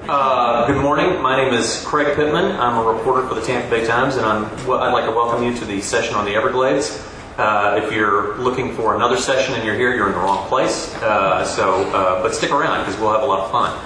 Good morning. My name is Craig Pittman. I'm a reporter for the Tampa Bay Times, and I'd like to welcome you to the session on the Everglades. If you're looking for another session and you're here, you're in the wrong place. But stick around because we'll have a lot of fun.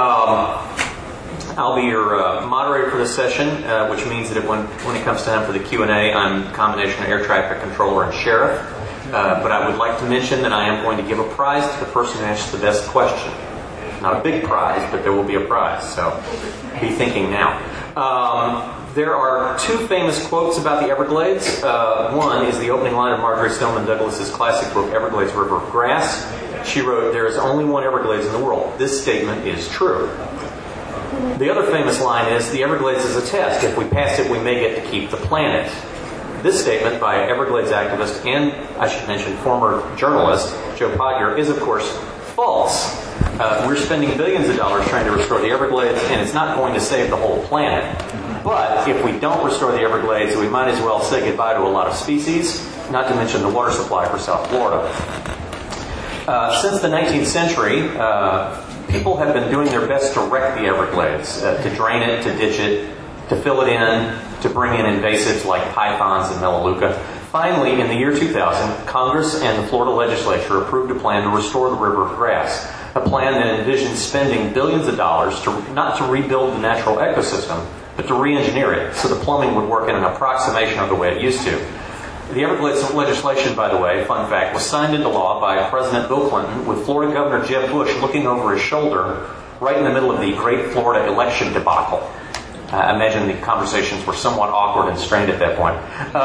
I'll be your moderator for this session, which means that when it comes time for the Q&A, I'm a combination of air traffic controller and sheriff. But I would like to mention that I am going to give a prize to the person who asks the best question. Not a big prize, but there will be a prize, so be thinking now. There are two famous quotes about the Everglades. One is the opening line of Marjorie Stoneman Douglas's classic book, Everglades River of Grass. She wrote, "There is only one Everglades in the world. This statement is true." The other famous line is, "The Everglades is a test. If we pass it, we may get to keep the planet." This statement by Everglades activist and, I should mention, former journalist Joe Podger is, of course, false. We're spending billions of dollars trying to restore the Everglades, and it's not going to save the whole planet. But if we don't restore the Everglades, we might as well say goodbye to a lot of species, not to mention the water supply for South Florida. Since the 19th century, people have been doing their best to wreck the Everglades, to drain it, to ditch it, to fill it in, to bring in invasives like pythons and melaleuca. Finally, in the year 2000, Congress and the Florida legislature approved a plan to restore the River of Grass, a plan that envisioned spending billions of dollars not to rebuild the natural ecosystem, but to re-engineer it so the plumbing would work in an approximation of the way it used to. The Everglades legislation, by the way, fun fact, was signed into law by President Bill Clinton with Florida Governor Jeb Bush looking over his shoulder right in the middle of the Great Florida Election debacle. I imagine the conversations were somewhat awkward and strained at that point.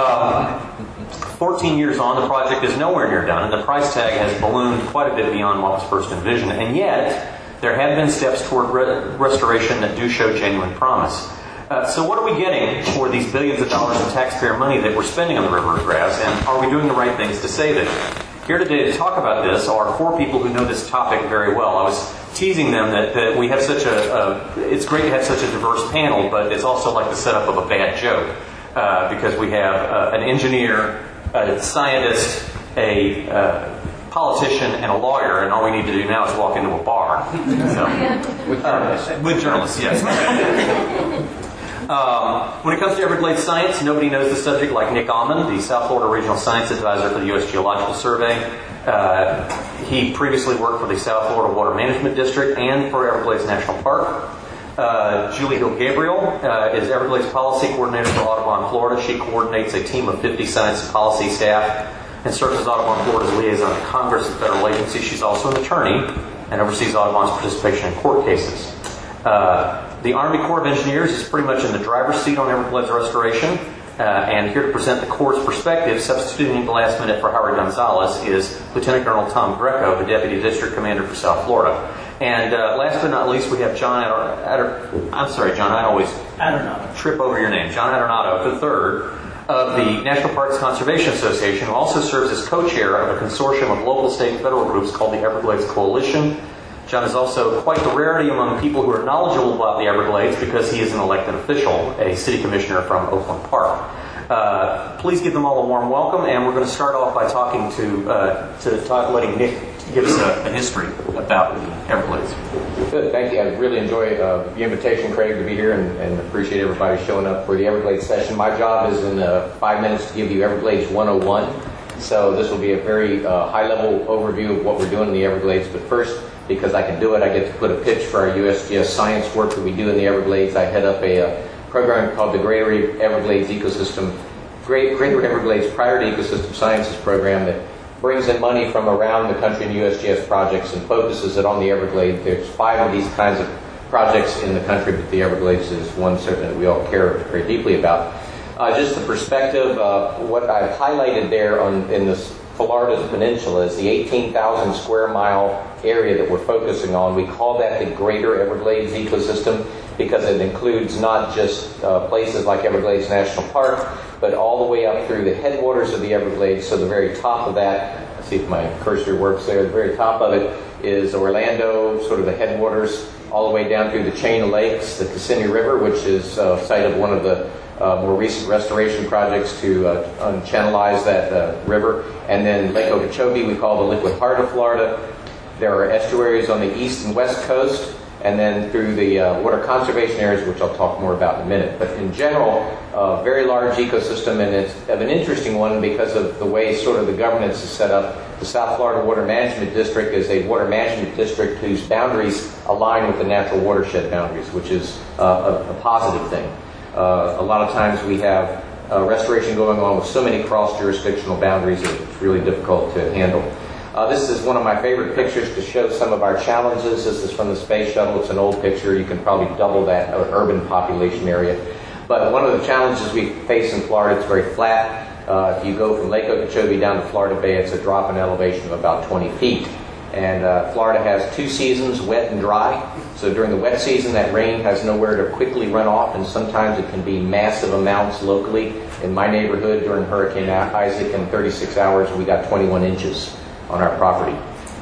14 years on, the project is nowhere near done, and the price tag has ballooned quite a bit beyond what was first envisioned. And yet, there have been steps toward restoration that do show genuine promise. So what are we getting for these billions of dollars in taxpayer money that we're spending on the River of Grass, and are we doing the right things to save it? Here today to talk about this are four people who know this topic very well. I was teasing them that we have it's great to have such a diverse panel, but it's also like the setup of a bad joke, because we have an engineer, a scientist, a politician, and a lawyer, and all we need to do now is walk into a bar. So, with journalists, yes. When it comes to Everglades science, nobody knows the subject like Nick Almond, the South Florida Regional Science Advisor for the U.S. Geological Survey. He previously worked for the South Florida Water Management District and for Everglades National Park. Julie Hill Gabriel is Everglades Policy Coordinator for Audubon, Florida. She coordinates a team of 50 science and policy staff and serves as Audubon Florida's liaison to Congress and federal agencies. She's also an attorney and oversees Audubon's participation in court cases. The Army Corps of Engineers is pretty much in the driver's seat on Everglades restoration. And here to present the Corps' perspective, substituting at the last minute for Howard Gonzalez, is Lieutenant Colonel Tom Greco, the Deputy District Commander for South Florida. And last but not least, we have John I'm sorry, John, I always trip over your name. John Adornato III of the National Parks Conservation Association, who also serves as co-chair of a consortium of local, state, and federal groups called the Everglades Coalition. John is also quite the rarity among people who are knowledgeable about the Everglades because he is an elected official, a city commissioner from Oakland Park. Please give them all a warm welcome, and we're going to start off by letting Nick give us a history about the Everglades. Good, thank you. I really enjoy the invitation, Craig, to be here, and appreciate everybody showing up for the Everglades session. My job is in 5 minutes to give you Everglades 101. So this will be a very high-level overview of what we're doing in the Everglades. But first, because I can do it, I get to put a pitch for our USGS science work that we do in the Everglades. I head up a program called the Greater Everglades Ecosystem, Greater Everglades Priority Ecosystem Sciences Program that brings in money from around the country in USGS projects and focuses it on the Everglades. There's 5 of these kinds of projects in the country, but the Everglades is one certainly that we all care very deeply about. Just the perspective, what I've highlighted there in this Florida's peninsula is the 18,000 square mile area that we're focusing on. We call that the Greater Everglades Ecosystem because it includes not just places like Everglades National Park, but all the way up through the headwaters of the Everglades. So the very top of that, let's see if my cursor works there, the very top of it is Orlando, sort of the headwaters, all the way down through the chain of lakes, the Kissimmee River, which is site of one of the more recent restoration projects to channelize that river. And then Lake Okeechobee we call the liquid heart of Florida. There are estuaries on the east and west coast, and then through the water conservation areas, which I'll talk more about in a minute. But in general, a very large ecosystem, and it's of an interesting one because of the way sort of the governance is set up. The South Florida Water Management District is a water management district whose boundaries align with the natural watershed boundaries, which is a positive thing. A lot of times we have restoration going on with so many cross-jurisdictional boundaries that it's really difficult to handle. This is one of my favorite pictures to show some of our challenges. This is from the Space Shuttle. It's an old picture. You can probably double that urban population area. But one of the challenges we face in Florida, it's very flat. If you go from Lake Okeechobee down to Florida Bay, it's a drop in elevation of about 20 feet. And Florida has 2 seasons, wet and dry. So during the wet season, that rain has nowhere to quickly run off, and sometimes it can be massive amounts locally. In my neighborhood during Hurricane Isaac, in 36 hours, we got 21 inches on our property.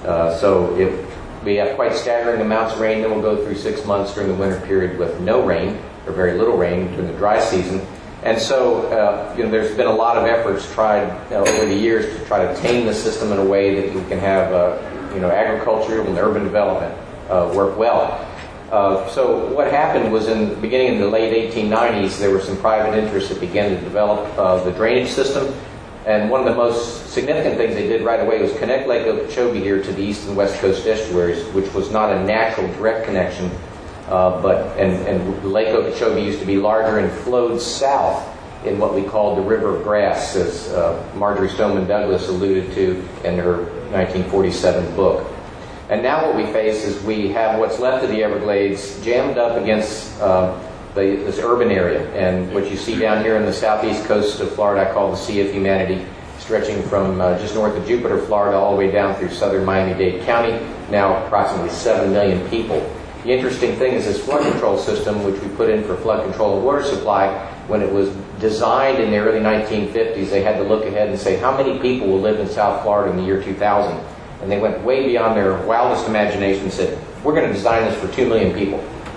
We have quite staggering amounts of rain. Then we'll go through 6 months during the winter period with no rain, or very little rain during the dry season. And so, there's been a lot of efforts tried over the years to try to tame the system in a way that we can have, agriculture and urban development work well. So what happened was in the beginning of the late 1890s, there were some private interests that began to develop the drainage system. And one of the most significant things they did right away was connect Lake Okeechobee here to the east and west coast estuaries, which was not a natural direct connection. And Lake Okeechobee used to be larger and flowed south in what we called the River of Grass, as Marjorie Stoneman Douglas alluded to in her 1947 book. And now what we face is we have what's left of the Everglades jammed up against this urban area. And what you see down here in the southeast coast of Florida, I call the Sea of Humanity, stretching from just north of Jupiter, Florida, all the way down through southern Miami-Dade County, now approximately 7 million people. The interesting thing is this flood control system, which we put in for flood control and water supply, when it was designed in the early 1950s, they had to look ahead and say, how many people will live in South Florida in the year 2000? And they went way beyond their wildest imagination and said, we're going to design this for 2 million people.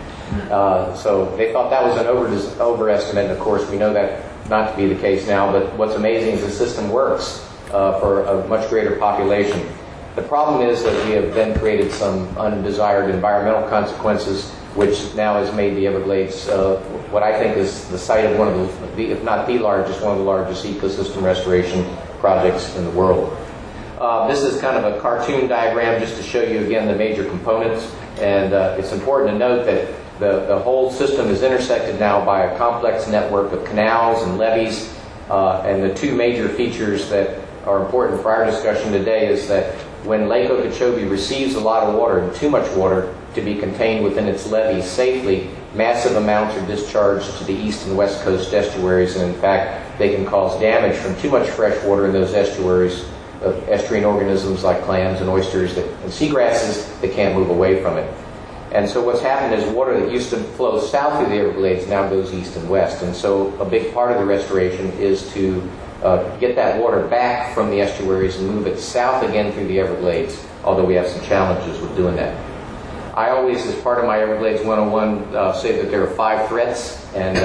So they thought that was an overestimate, and of course we know that not to be the case now, but what's amazing is the system works for a much greater population. The problem is that we have then created some undesired environmental consequences, which now has made the Everglades what I think is the site of one of the, if not the largest, one of the largest ecosystem restoration projects in the world. This is kind of a cartoon diagram just to show you again the major components, and it's important to note that the whole system is intersected now by a complex network of canals and levees, and the 2 major features that are important for our discussion today is that when Lake Okeechobee receives a lot of water, and too much water to be contained within its levees safely, massive amounts are discharged to the east and west coast estuaries, and in fact they can cause damage from too much fresh water in those estuaries of estuarine organisms like clams and oysters and seagrasses that can't move away from it. And so what's happened is water that used to flow south through the Everglades now goes east and west. And so a big part of the restoration is to get that water back from the estuaries and move it south again through the Everglades, although we have some challenges with doing that. I always, as part of my Everglades 101, say that there are 5 threats,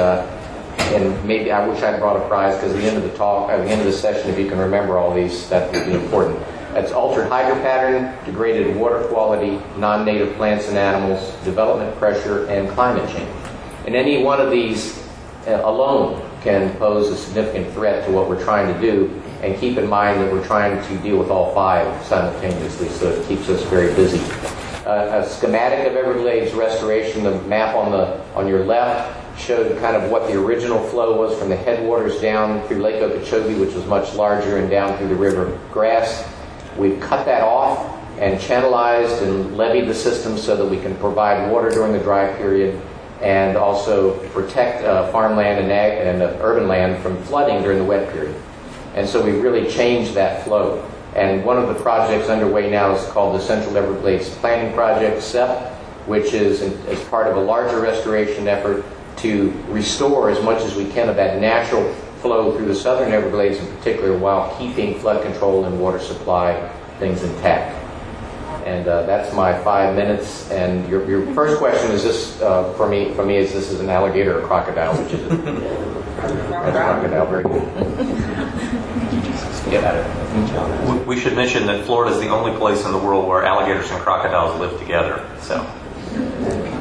and maybe I wish I brought a prize, because at the end of the talk, at the end of the session, if you can remember all these, that would be important. That's altered hydropattern, degraded water quality, non-native plants and animals, development pressure, and climate change. And any one of these alone can pose a significant threat to what we're trying to do, and keep in mind that we're trying to deal with all 5 simultaneously, so it keeps us very busy. A schematic of Everglades restoration, the map on your left showed kind of what the original flow was from the headwaters down through Lake Okeechobee, which was much larger, and down through the River of Grass. We've cut that off and channelized and levied the system so that we can provide water during the dry period and also protect farmland and urban land from flooding during the wet period. And so we really changed that flow. And one of the projects underway now is called the Central Everglades Planning Project, CEP, which is as part of a larger restoration effort to restore as much as we can of that natural flow through the southern Everglades in particular, while keeping flood control and water supply things intact. And that's my 5 minutes. And your first question is this, for me is this is an alligator or a crocodile, which is it? Crocodile, very good. Get at it. We should mention that Florida is the only place in the world where alligators and crocodiles live together. So.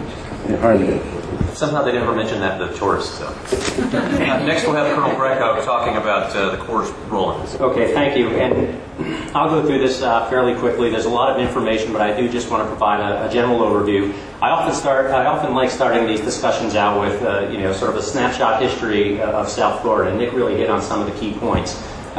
Harmony. Somehow they never mentioned that to the tourists. So. Next we'll have Colonel Greco talking about the Corps' role in this. Okay, thank you. And I'll go through this fairly quickly. There's a lot of information, but I do just want to provide a general overview. I often like starting these discussions out with sort of a snapshot history of South Florida. And Nick really hit on some of the key points.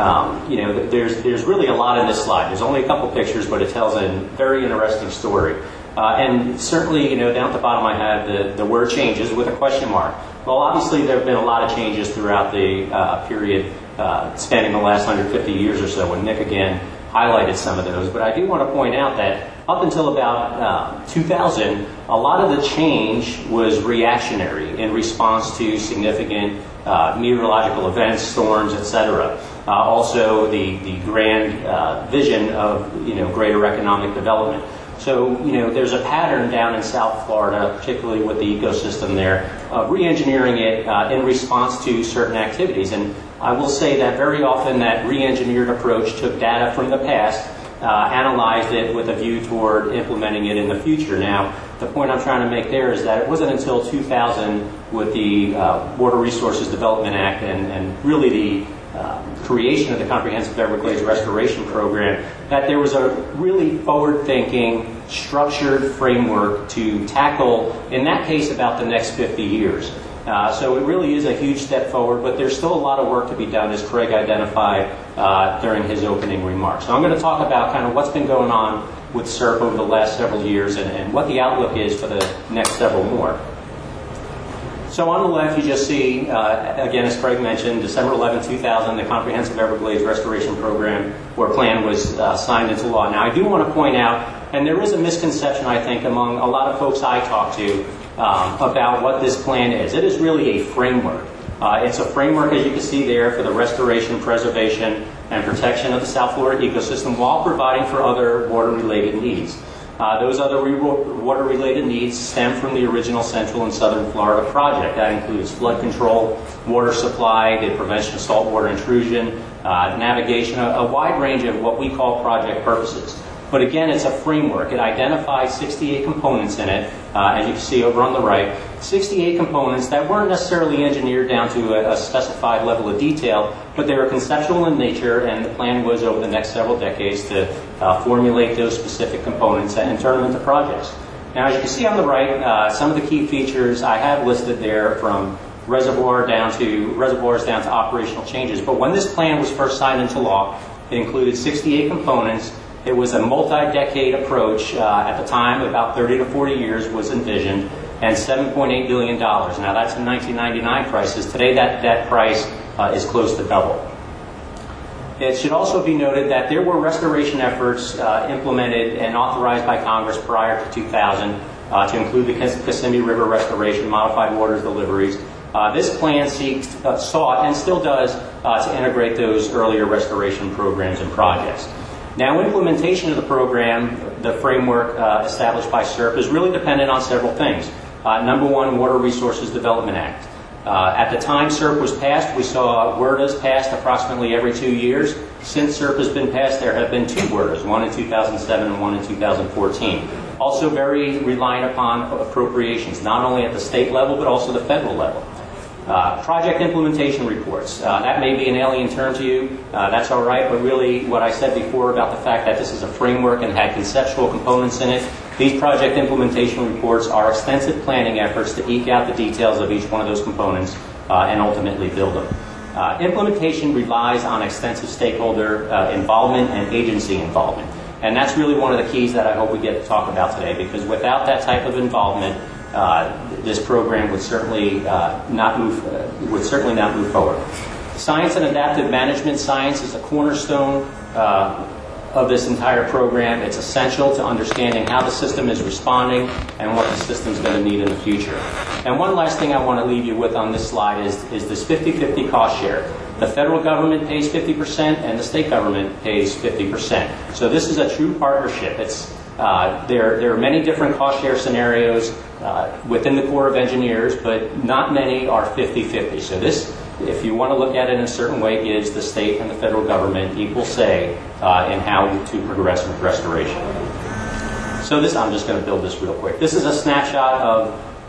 There's really a lot in this slide. There's only a couple pictures, but it tells a very interesting story. And certainly, down at the bottom I have the word changes with a question mark. Well, obviously there have been a lot of changes throughout the period spanning the last 150 years or so, and Nick again highlighted some of those. But I do want to point out that up until about 2000, a lot of the change was reactionary in response to significant meteorological events, storms, etc. Also, the grand vision of greater economic development. So, there's a pattern down in South Florida, particularly with the ecosystem there, of re-engineering it in response to certain activities. And I will say that very often that re-engineered approach took data from the past, analyzed it with a view toward implementing it in the future. Now, the point I'm trying to make there is that it wasn't until 2000 with the Water Resources Development Act and really the creation of the Comprehensive Everglades Restoration Program that there was a really forward-thinking, structured framework to tackle, in that case, about the next 50 years. So it really is a huge step forward, but there's still a lot of work to be done, as Craig identified during his opening remarks. So I'm going to talk about kind of what's been going on with SERP over the last several years and what the outlook is for the next several more. So on the left, you just see, again, as Craig mentioned, December 11, 2000, the Comprehensive Everglades Restoration Program or plan was signed into law. Now, I do want to point out, and there is a misconception, I think, among a lot of folks I talk to about what this plan is. It is really a framework. It's a framework, as you can see there, for the restoration, preservation, and protection of the South Florida ecosystem while providing for other water-related needs. Those other water-related needs stem from the original Central and Southern Florida project. That includes flood control, water supply, the prevention of saltwater intrusion, navigation, a wide range of what we call project purposes. But again, it's a framework. It identifies 68 components in it, as you can see over on the right. 68 components that weren't necessarily engineered down to a specified level of detail, but they were conceptual in nature, and the plan was over the next several decades to formulate those specific components and turn them into projects. Now, as you can see on the right, some of the key features I have listed there, from reservoirs down to operational changes. But when this plan was first signed into law, it included 68 components. It was a multi-decade approach. At the time, about 30 to 40 years was envisioned, and $7.8 billion. Now, that's in 1999 prices. Today, that price is close to double. It should also be noted that there were restoration efforts implemented and authorized by Congress prior to 2000 to include the Kissimmee River restoration, modified waters deliveries. This plan sought and still does to integrate those earlier restoration programs and projects. Now, implementation of the program, the framework established by SERP, is really dependent on several things. Number one, Water Resources Development Act. At the time SERP was passed, we saw WRDAs passed approximately every 2 years. Since SERP has been passed, there have been 2 WRDAs, one in 2007 and one in 2014. Also very reliant upon appropriations, not only at the state level, but also the federal level. Project implementation reports. That may be an alien term to you. That's all right, but really what I said before about the fact that this is a framework and had conceptual components in it, these project implementation reports are extensive planning efforts to eke out the details of each one of those components and ultimately build them. Implementation relies on extensive stakeholder involvement and agency involvement. And that's really one of the keys that I hope we get to talk about today, because without that type of involvement, this program would certainly not move forward. Science and adaptive management. Science is a cornerstone of this entire program. It's essential to understanding how the system is responding and what the system's going to need in the future. And one last thing I want to leave you with on this slide is this 50-50 cost share. The federal government pays 50% and the state government pays 50%. So this is a true partnership. There are many different cost share scenarios within the Corps of Engineers, but not many are 50-50. So this, if you want to look at it in a certain way, gives the state and the federal government equal say in how to progress with restoration. So I'm just going to build this real quick. This is a snapshot of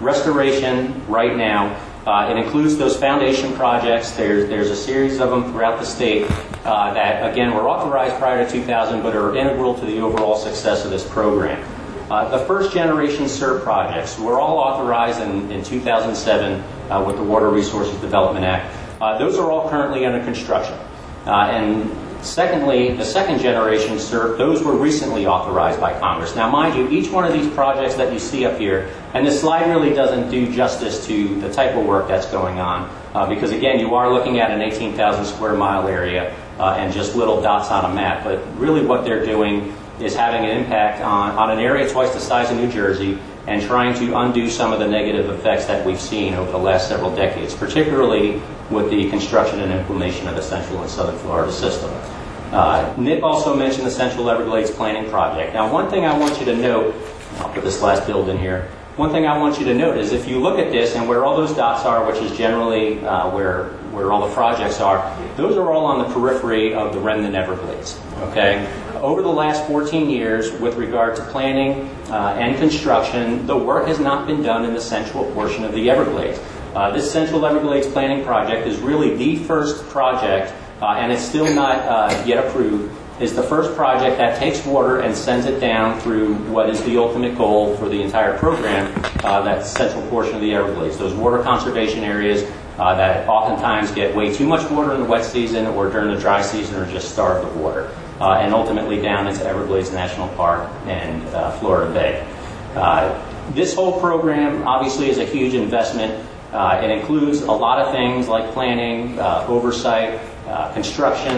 restoration right now. It includes those foundation projects. There's a series of them throughout the state that, again, were authorized prior to 2000, but are integral to the overall success of this program. The first generation CERT projects were all authorized in 2007 with the Water Resources Development Act. Those are all currently under construction. And secondly, the second generation CERT, those were recently authorized by Congress. Now, mind you, each one of these projects that you see up here, and this slide really doesn't do justice to the type of work that's going on, because again, you are looking at an 18,000 square mile area and just little dots on a map. But really what they're doing is having an impact on an area twice the size of New Jersey and trying to undo some of the negative effects that we've seen over the last several decades, particularly with the construction and implementation of the Central and Southern Florida system. Nick also mentioned the Central Everglades Planning Project. Now, one thing I want you to note, I'll put this last build in here, one thing I want you to note is if you look at this and where all those dots are, which is generally where all the projects are, those are all on the periphery of the remnant Everglades. Okay? Over the last 14 years, with regard to planning and construction, the work has not been done in the central portion of the Everglades. This Central Everglades Planning Project is really the first project, and it's still not yet approved, is the first project that takes water and sends it down through what is the ultimate goal for the entire program, that central portion of the Everglades. Those water conservation areas that oftentimes get way too much water in the wet season or during the dry season are just starved of water. And ultimately down into Everglades National Park and Florida Bay. This whole program obviously is a huge investment. It includes a lot of things like planning, oversight, construction,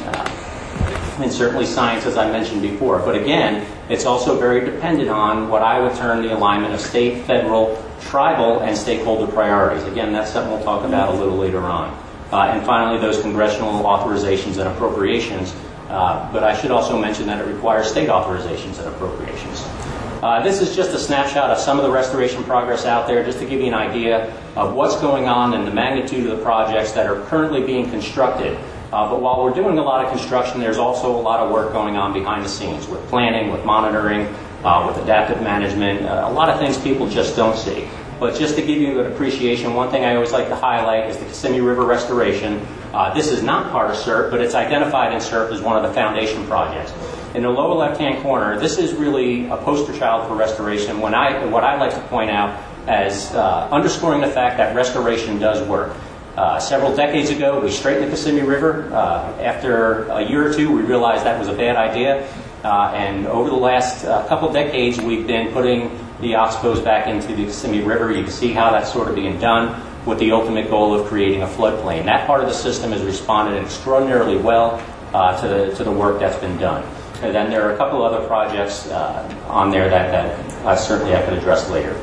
and certainly science, as I mentioned before. But again, it's also very dependent on what I would term the alignment of state, federal, tribal, and stakeholder priorities. Again, that's something we'll talk about a little later on. And finally, those congressional authorizations and appropriations. But I should also mention that it requires state authorizations and appropriations. This is just a snapshot of some of the restoration progress out there, just to give you an idea of what's going on and the magnitude of the projects that are currently being constructed. But while we're doing a lot of construction, there's also a lot of work going on behind the scenes with planning, with monitoring, with adaptive management, a lot of things people just don't see. But just to give you an appreciation, one thing I always like to highlight is the Kissimmee River restoration. This is not part of CERT, but it's identified in CERT as one of the foundation projects. In the lower left-hand corner, this is really a poster child for restoration. What I like to point out as underscoring the fact that restoration does work. Several decades ago, we straightened the Kissimmee River. After a year or two, we realized that was a bad idea. And over the last couple decades, we've been putting the oxbows back into the Kissimmee River. You can see how that's sort of being done with the ultimate goal of creating a floodplain. That part of the system has responded extraordinarily well to the work that's been done. And then there are a couple other projects on there that certainly I could address later.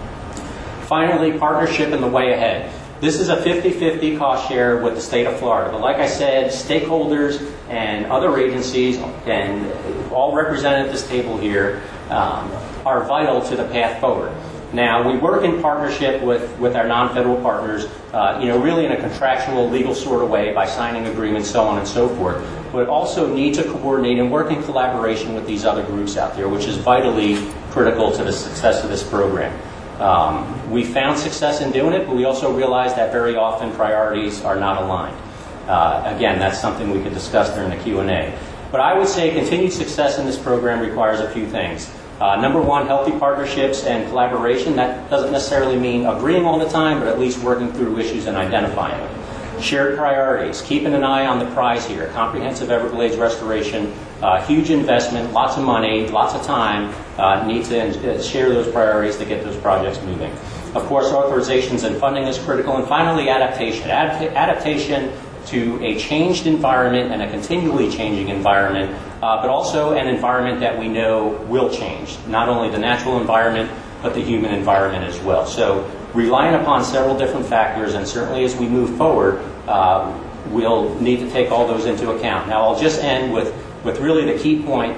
Finally, partnership in the way ahead. This is a 50-50 cost share with the state of Florida. But like I said, stakeholders and other agencies, and all represented at this table here, are vital to the path forward. Now, we work in partnership with our non-federal partners, really in a contractual, legal sort of way by signing agreements, so on and so forth, but also need to coordinate and work in collaboration with these other groups out there, which is vitally critical to the success of this program. We found success in doing it, but we also realize that very often priorities are not aligned. Again, that's something we could discuss during the Q&A. But I would say continued success in this program requires a few things. Number one, healthy partnerships and collaboration. That doesn't necessarily mean agreeing all the time, but at least working through issues and identifying them. Shared priorities, keeping an eye on the prize here. Comprehensive Everglades restoration, huge investment, lots of money, lots of time. Need to share those priorities to get those projects moving. Of course, authorizations and funding is critical. And finally, adaptation. Adaptation to a changed environment and a continually changing environment, but also an environment that we know will change. Not only the natural environment, but the human environment as well. So relying upon several different factors, and certainly as we move forward, we'll need to take all those into account. Now, I'll just end with really the key point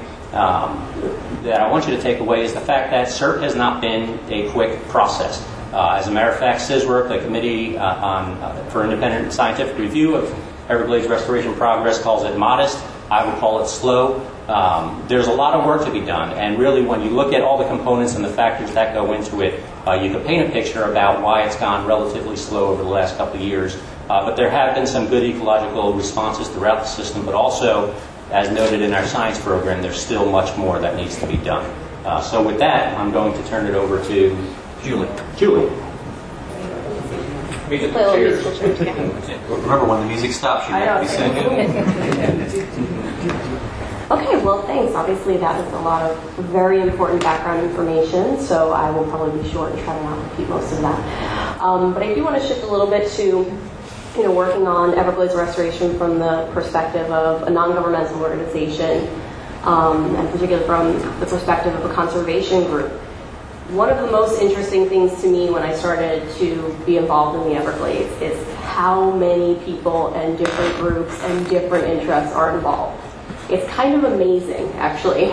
that I want you to take away is the fact that CERT has not been a quick process. As a matter of fact, CISWRP, the Committee for Independent Scientific Review of Everglades Restoration Progress, calls it modest. I would call it slow. There's a lot of work to be done, and really when you look at all the components and the factors that go into it, you could paint a picture about why it's gone relatively slow over the last couple of years. But there have been some good ecological responses throughout the system, but also, as noted in our science program, there's still much more that needs to be done. So with that, I'm going to turn it over to Julie. Julie. Music Play a little chairs. musical chairs, yeah. Remember, when the music stops, you I have to be know. singing. Okay, well, thanks. Obviously, that is a lot of very important background information, so I will probably be short and try to not repeat most of that. But I do want to shift a little bit to, working on Everglades restoration from the perspective of a non-governmental organization, and particularly from the perspective of a conservation group. One of the most interesting things to me when I started to be involved in the Everglades is how many people and different groups and different interests are involved. It's kind of amazing, actually.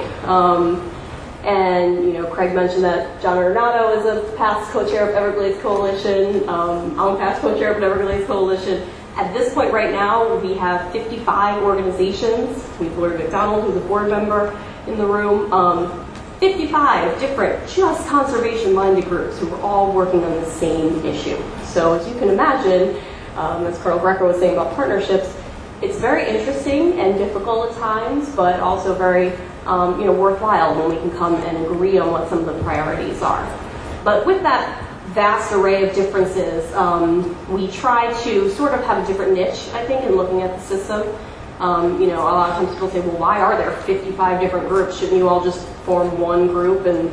And Craig mentioned that John Ornato is a past co-chair of Everglades Coalition. I'm past co-chair of Everglades Coalition. At this point right now, we have 55 organizations. We have Lori McDonald, who's a board member in the room. 55 different, just conservation-minded groups who are all working on the same issue. So as you can imagine, as Colonel Greco was saying about partnerships, it's very interesting and difficult at times, but also very worthwhile when we can come and agree on what some of the priorities are. But with that vast array of differences, we try to sort of have a different niche, I think, in looking at the system. A lot of times people say, well, why are there 55 different groups? Shouldn't you all just form one group and,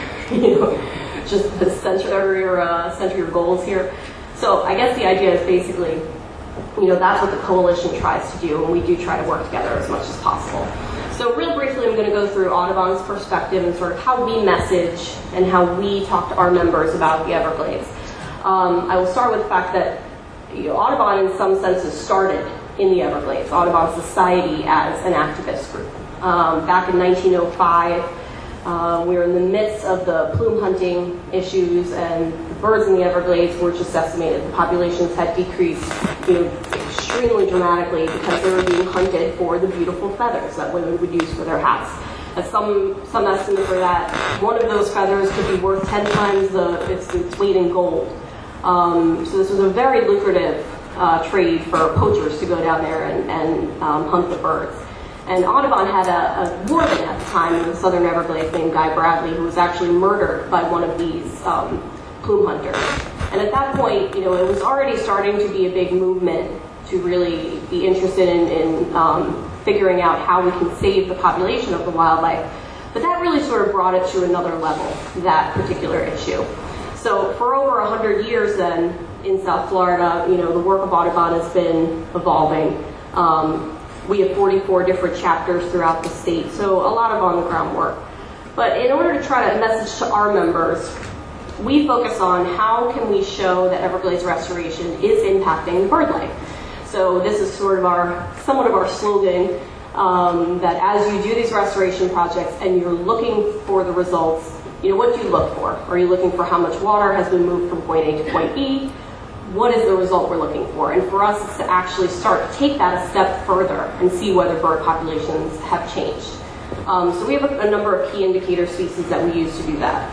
just center your goals here? So I guess the idea is basically, that's what the coalition tries to do, and we do try to work together as much as possible. So real briefly, I'm going to go through Audubon's perspective and sort of how we message and how we talk to our members about the Everglades. I will start with the fact that Audubon in some senses started in the Everglades, Audubon Society as an activist group. Back in 1905, we were in the midst of the plume hunting issues, and the birds in the Everglades were just decimated. The populations had decreased extremely dramatically because they were being hunted for the beautiful feathers that women would use for their hats. As some estimates are that one of those feathers could be worth 10 times its weight in gold. So this was a very lucrative trade for poachers to go down there and hunt the birds. And Audubon had a warden at the time in the southern Everglades named Guy Bradley, who was actually murdered by one of these plume hunters. And at that point, it was already starting to be a big movement to really be interested in figuring out how we can save the population of the wildlife. But that really sort of brought it to another level, that particular issue. So for over 100 years then, in South Florida, the work of Audubon has been evolving. We have 44 different chapters throughout the state, so a lot of on-the-ground work. But in order to try to message to our members, we focus on how can we show that Everglades restoration is impacting bird life. So this is sort of somewhat of our slogan, that as you do these restoration projects and you're looking for the results, what do you look for? Are you looking for how much water has been moved from point A to point B? What is the result we're looking for? And for us, it's to actually take that a step further and see whether bird populations have changed. So we have a number of key indicator species that we use to do that.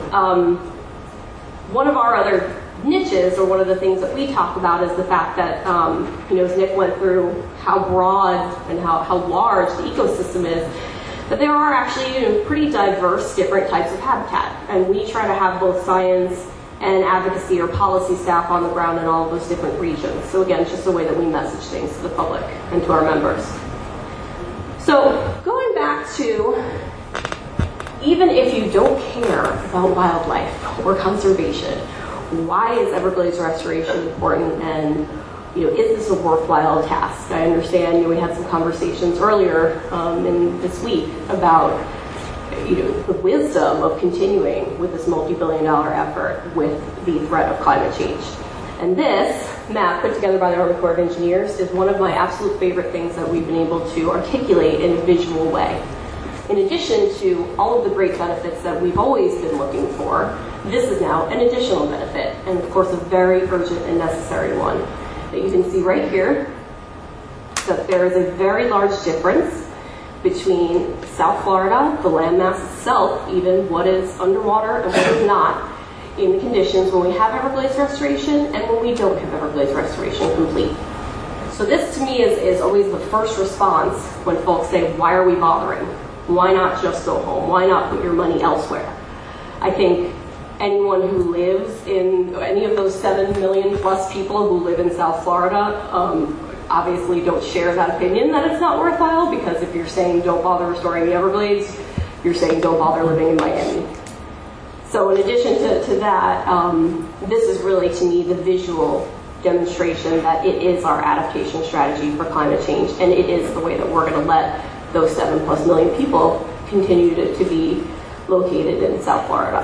One of our other niches, or one of the things that we talk about, is the fact that, as Nick went through how broad and how large the ecosystem is, that there are actually pretty diverse different types of habitat. And we try to have both science and advocacy or policy staff on the ground in all of those different regions. So again, it's just a way that we message things to the public and to our members. So going back to, even if you don't care about wildlife or conservation, why is Everglades restoration important, and is this a worthwhile task? I understand we had some conversations earlier in this week about the wisdom of continuing with this multi-billion-dollar effort with the threat of climate change. And this map, put together by the Army Corps of Engineers, is one of my absolute favorite things that we've been able to articulate in a visual way. In addition to all of the great benefits that we've always been looking for, this is now an additional benefit, and of course a very urgent and necessary one. That you can see right here, that there is a very large difference between South Florida, the landmass itself, even what is underwater and what is not, in the conditions when we have Everglades restoration and when we don't have Everglades restoration complete. So this to me is always the first response when folks say, why are we bothering? Why not just go home? Why not put your money elsewhere? I think anyone who lives in any of those 7 million plus people who live in South Florida obviously don't share that opinion that it's not worthwhile, because if you're saying don't bother restoring the Everglades, you're saying don't bother living in Miami. So in addition to that, this is really to me the visual demonstration that it is our adaptation strategy for climate change, and it is the way that we're going to let those 7+ million people continue to be located in South Florida.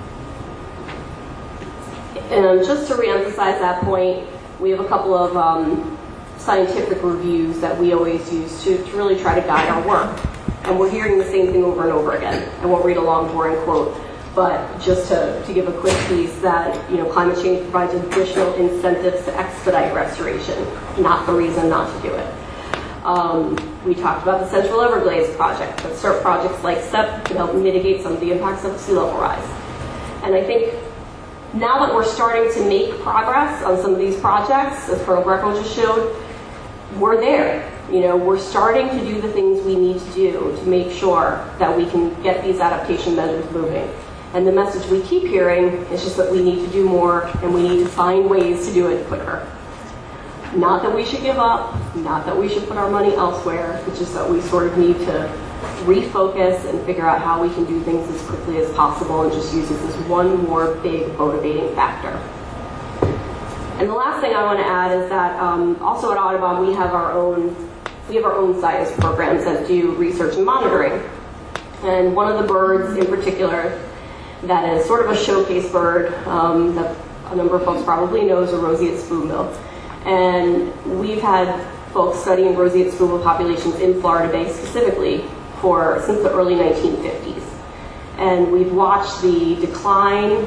And just to reemphasize that point, we have a couple of scientific reviews that we always use to really try to guide our work. And we're hearing the same thing over and over again. I won't read a long, boring quote, but just to give a quick piece that, climate change provides additional incentives to expedite restoration, not the reason not to do it. We talked about the Central Everglades project, but CERP projects like STEP can help mitigate some of the impacts of sea level rise. And I think now that we're starting to make progress on some of these projects, as Colonel Greco just showed, we're there. We're starting to do the things we need to do to make sure that we can get these adaptation measures moving. And the message we keep hearing is just that we need to do more and we need to find ways to do it quicker. Not that we should give up, not that we should put our money elsewhere, it's just that we sort of need to refocus and figure out how we can do things as quickly as possible and just use it as one more big motivating factor. And the last thing I want to add is that also at Audubon we have our own science programs that do research and monitoring. And one of the birds in particular that is sort of a showcase bird that a number of folks probably know is a roseate spoonbill. And we've had folks studying roseate spoonbill populations in Florida Bay specifically since the early 1950s. And we've watched the decline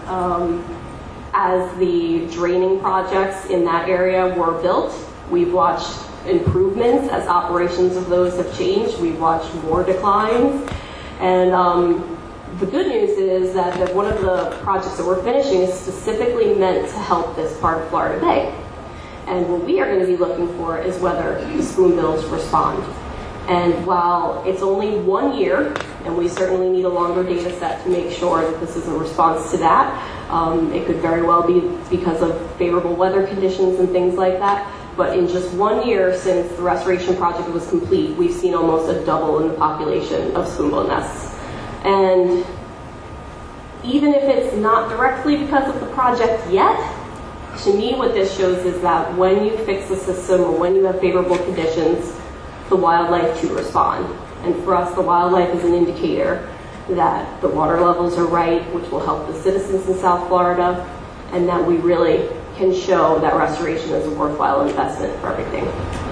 as the draining projects in that area were built. We've watched improvements as operations of those have changed. We've watched more declines. And the good news is that one of the projects that we're finishing is specifically meant to help this part of Florida Bay. And what we are going to be looking for is whether the spoonbills respond. And while it's only 1 year, and we certainly need a longer data set to make sure that this is a response to that, it could very well be because of favorable weather conditions and things like that. But in just 1 year since the restoration project was complete, we've seen almost a double in the population of spoonbill nests. And even if it's not directly because of the project yet, to me what this shows is that when you fix the system or when you have favorable conditions, the wildlife to respond. And for us, the wildlife is an indicator that the water levels are right, which will help the citizens in South Florida, and that we really can show that restoration is a worthwhile investment for everything.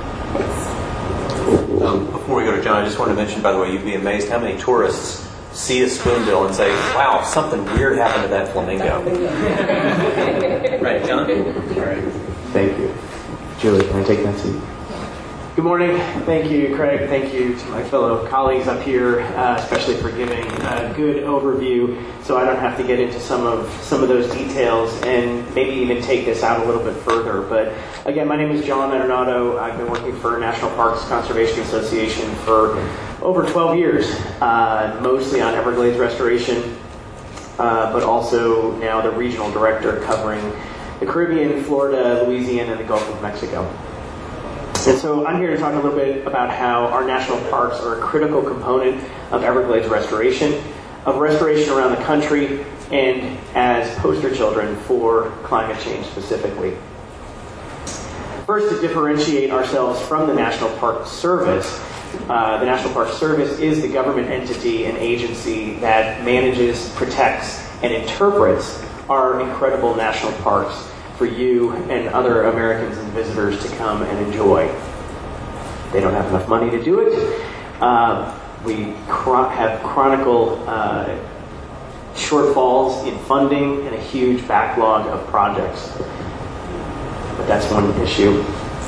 Thanks. Before we go to John, I just wanted to mention, by the way, you'd be amazed how many tourists see a spoonbill and say, wow, something weird happened to that flamingo. Right, John? All right. Thank you. Julie, can I take that seat? Good morning. Thank you, Craig. Thank you to my fellow colleagues up here, especially for giving a good overview so I don't have to get into some of those details and maybe even take this out a little bit further. But again, my name is John Metronato. I've been working for National Parks Conservation Association for over 12 years, mostly on Everglades restoration, but also now the regional director covering the Caribbean, Florida, Louisiana, and the Gulf of Mexico. And so I'm here to talk a little bit about how our national parks are a critical component of Everglades restoration, of restoration around the country, and as poster children for climate change specifically. First, to differentiate ourselves from the National Park Service, the National Park Service is the government entity and agency that manages, protects, and interprets our incredible national parks for you and other Americans and visitors to come and enjoy. They don't have enough money to do it. We have chronicle shortfalls in funding and a huge backlog of projects. But that's one issue.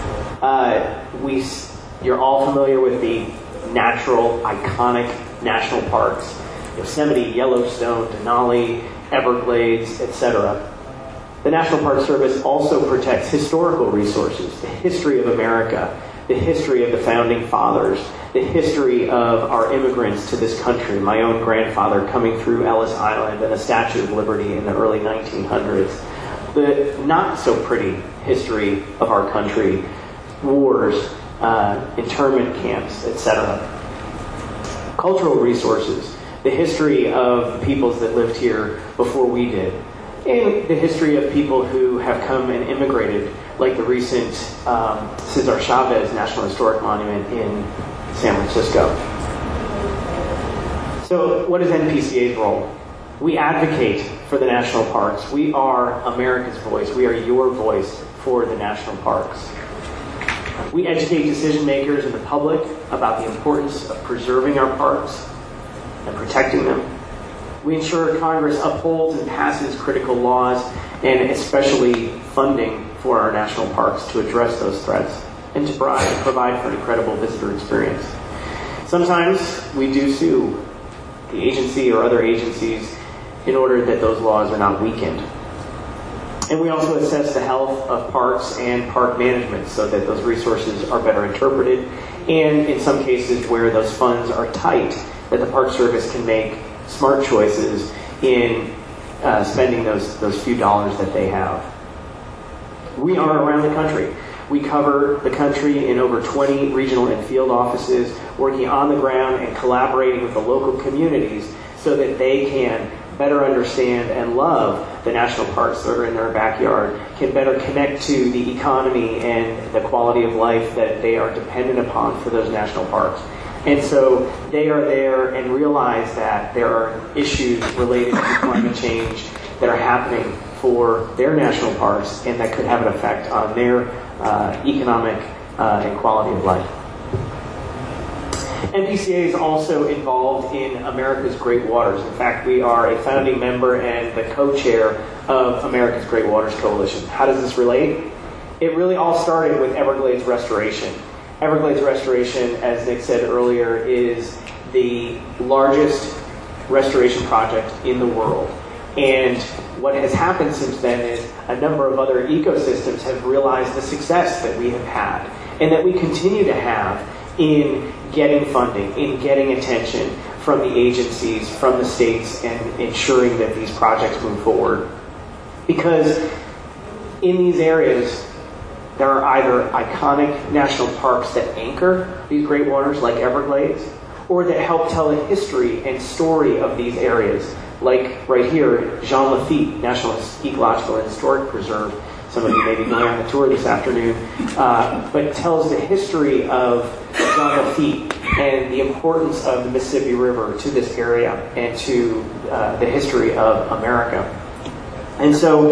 You're all familiar with the natural, iconic national parks. Yosemite, Yellowstone, Denali, Everglades, etc. The National Park Service also protects historical resources, the history of America, the history of the founding fathers, the history of our immigrants to this country, my own grandfather coming through Ellis Island and the Statue of Liberty in the early 1900s, the not so pretty history of our country, wars, internment camps, etc. Cultural resources, the history of the peoples that lived here before we did, and the history of people who have come and immigrated, like the recent Cesar Chavez National Historic Monument in San Francisco. So what is NPCA's role? We advocate for the national parks. We are America's voice. We are your voice for the national parks. We educate decision makers and the public about the importance of preserving our parks and protecting them. We ensure Congress upholds and passes critical laws, and especially funding for our national parks to address those threats and to provide for an incredible visitor experience. Sometimes we do sue the agency or other agencies in order that those laws are not weakened. And we also assess the health of parks and park management so that those resources are better interpreted, and in some cases where those funds are tight, that the Park Service can make smart choices in spending those few dollars that they have. We are around the country. We cover the country in over 20 regional and field offices, working on the ground and collaborating with the local communities so that they can better understand and love the national parks that are in their backyard, can better connect to the economy and the quality of life that they are dependent upon for those national parks. And so they are there and realize that there are issues related to climate change that are happening for their national parks and that could have an effect on their economic and quality of life. NPCA is also involved in America's Great Waters. In fact, we are a founding member and the co-chair of America's Great Waters Coalition. How does this relate? It really all started with Everglades restoration. Everglades restoration, as Nick said earlier, is the largest restoration project in the world. And what has happened since then is a number of other ecosystems have realized the success that we have had and that we continue to have in getting funding, in getting attention from the agencies, from the states, and ensuring that these projects move forward. Because in these areas, there are either iconic national parks that anchor these great waters, like Everglades, or that help tell the history and story of these areas, like right here, Jean Lafitte National Ecological and Historic Preserve. Some of you may be going on the tour this afternoon, but tells the history of Jean Lafitte and the importance of the Mississippi River to this area and to the history of America. And so,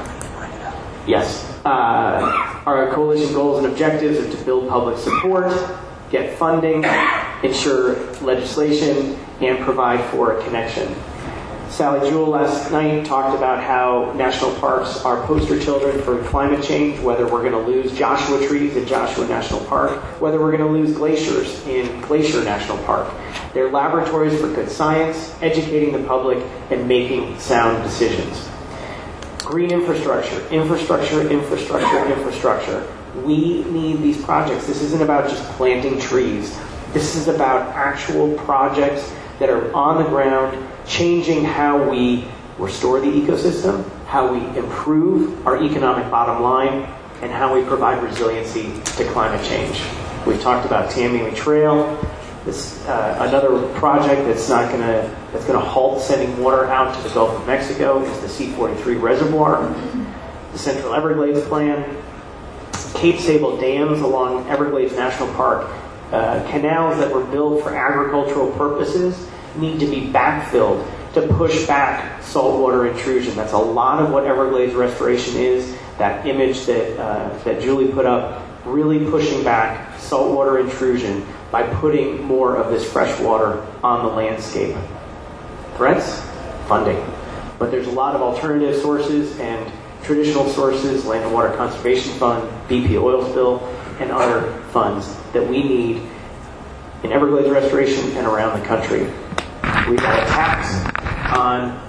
yes, our coalition goals and objectives are to build public support, get funding, ensure legislation, and provide for a connection. Sally Jewell last night talked about how national parks are poster children for climate change, whether we're going to lose Joshua trees in Joshua National Park, whether we're going to lose glaciers in Glacier National Park. They're laboratories for good science, educating the public, and making sound decisions. Green infrastructure, infrastructure, infrastructure, infrastructure. We need these projects. This isn't about just planting trees. This is about actual projects that are on the ground, changing how we restore the ecosystem, how we improve our economic bottom line, and how we provide resiliency to climate change. We've talked about Tamiami Trail. This another project that's going to halt sending water out to the Gulf of Mexico is the C-43 reservoir. The Central Everglades Plan, Cape Sable dams along Everglades National Park, canals that were built for agricultural purposes need to be backfilled to push back saltwater intrusion. That's a lot of what Everglades restoration is. That image that Julie put up, really pushing back saltwater intrusion by putting more of this fresh water on the landscape. Threats? Funding. But there's a lot of alternative sources and traditional sources, Land and Water Conservation Fund, BP oil spill, and other funds that we need in Everglades restoration and around the country. We've got a tax on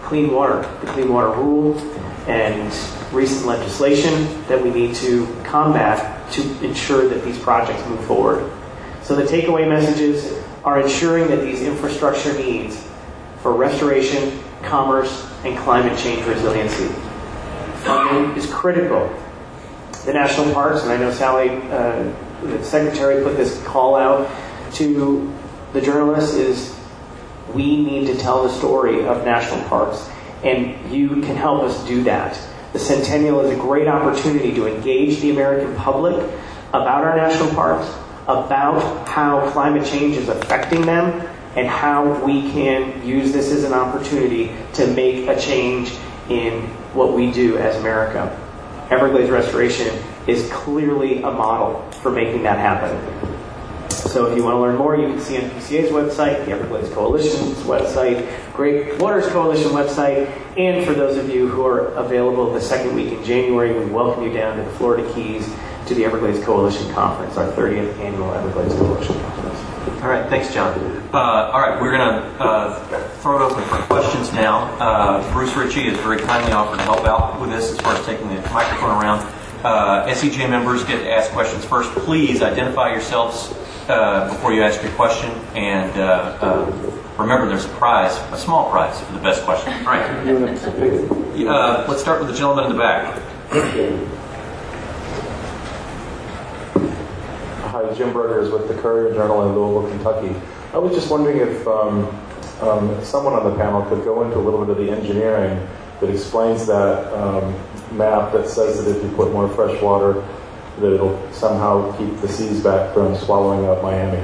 clean water, the Clean Water Rule, and recent legislation that we need to combat to ensure that these projects move forward. So the takeaway messages are ensuring that these infrastructure needs for restoration, commerce, and climate change resiliency. Funding is critical. The national parks, and I know Sally, the secretary, put this call out to the journalists, is we need to tell the story of national parks, and you can help us do that. The Centennial is a great opportunity to engage the American public about our national parks, about how climate change is affecting them, and how we can use this as an opportunity to make a change in what we do as America. Everglades Restoration is clearly a model for making that happen. So if you want to learn more, you can see on PCA's website, the Everglades Coalition's website, Great Waters Coalition website, and for those of you who are available the second week in January, we welcome you down to the Florida Keys to the Everglades Coalition Conference, our 30th annual Everglades Coalition Conference. All right, thanks, John. All right, we're going to throw it open for questions now. Bruce Ritchie has very kindly offered to help out with this as far as taking the microphone around. SEJ members get to ask questions first. Please identify yourselves before you ask your question, and remember there's a prize, a small prize for the best question. All right. Let's start with the gentleman in the back. Hi, Jim Burgers with the Courier-Journal in Louisville, Kentucky. I was just wondering if someone on the panel could go into a little bit of the engineering that explains that map that says that if you put more fresh water, that it'll somehow keep the seas back from swallowing up Miami.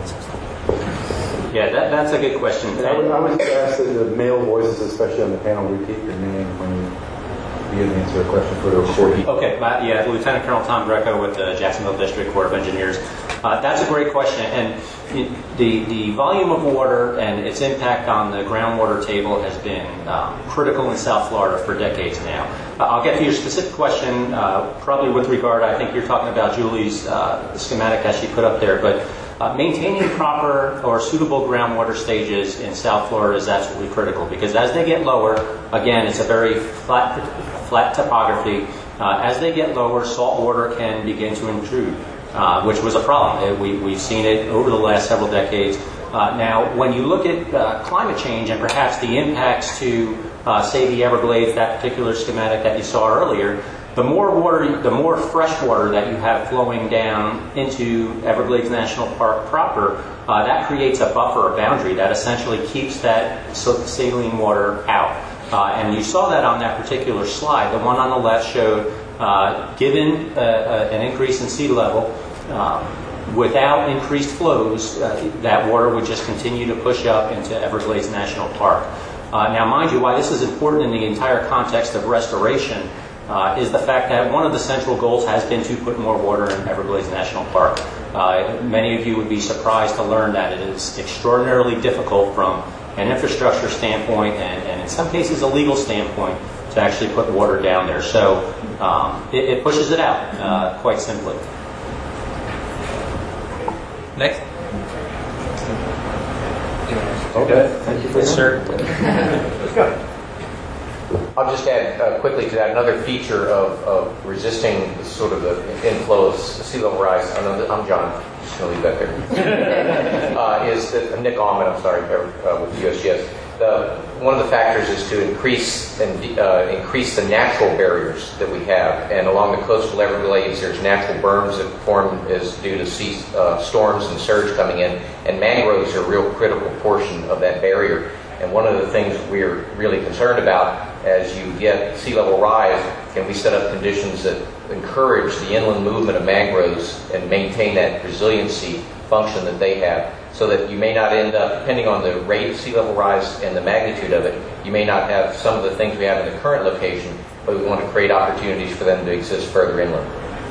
Yeah, that's a good question. And I would ask that the male voices, especially on the panel, repeat your name when you answer a question for the recording. Okay, yeah, Lieutenant Colonel Tom Greco with the Jacksonville District Corps of Engineers. That's a great question, and the volume of water and its impact on the groundwater table has been critical in South Florida for decades now. I'll get to your specific question, probably with regard, I think you're talking about Julie's schematic as she put up there, but maintaining proper or suitable groundwater stages in South Florida is absolutely critical, because as they get lower, again, it's a very flat topography. As they get lower, salt water can begin to intrude, which was a problem. We've seen it over the last several decades. Now, when you look at climate change and perhaps the impacts to, say, the Everglades, that particular schematic that you saw earlier, the more fresh water that you have flowing down into Everglades National Park proper, that creates a buffer, a boundary that essentially keeps that saline water out. And you saw that on that particular slide. The one on the left showed, given an increase in sea level, without increased flows, that water would just continue to push up into Everglades National Park. Now, mind you, why this is important in the entire context of restoration is the fact that one of the central goals has been to put more water in Everglades National Park. Many of you would be surprised to learn that it is extraordinarily difficult from an infrastructure standpoint and in some cases a legal standpoint to actually put water down there. So it pushes it out, quite simply. Next. Okay, thank you for Yes, sir. Let's go. I'll just add quickly to that another feature of resisting sort of the inflow of sea level rise. I'm John. Just going to leave that there. Is that Nick Allman? I'm sorry, with USGS. One of the factors is to increase the natural barriers that we have. And along the coastal Everglades, there's natural berms that form as due to sea storms and surge coming in. And mangroves are a real critical portion of that barrier. And one of the things we're really concerned about as you get sea level rise, can we set up conditions that encourage the inland movement of mangroves and maintain that resiliency function that they have, so that you may not end up, depending on the rate of sea level rise and the magnitude of it, you may not have some of the things we have in the current location, but we want to create opportunities for them to exist further inland.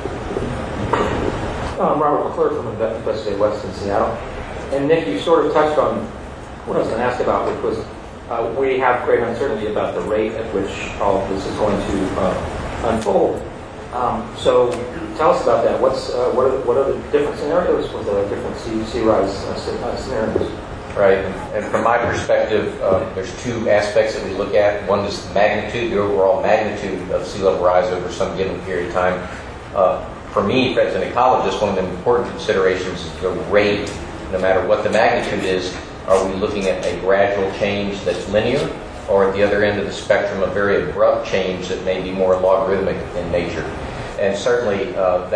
I'm Robert McClure from Investigate West in Seattle. And Nick, you sort of touched on what I was going to ask about, which was we have great uncertainty about the rate at which all of this is going to unfold. So tell us about that. What are the different scenarios with the different sea rise scenarios? right? And from my perspective, there's two aspects that we look at. One is the magnitude, the overall magnitude of sea level rise over some given period of time. For me, as an ecologist, one of the important considerations is the rate. No matter what the magnitude is, are we looking at a gradual change that's linear, or at the other end of the spectrum, a very abrupt change that may be more logarithmic in nature? And certainly,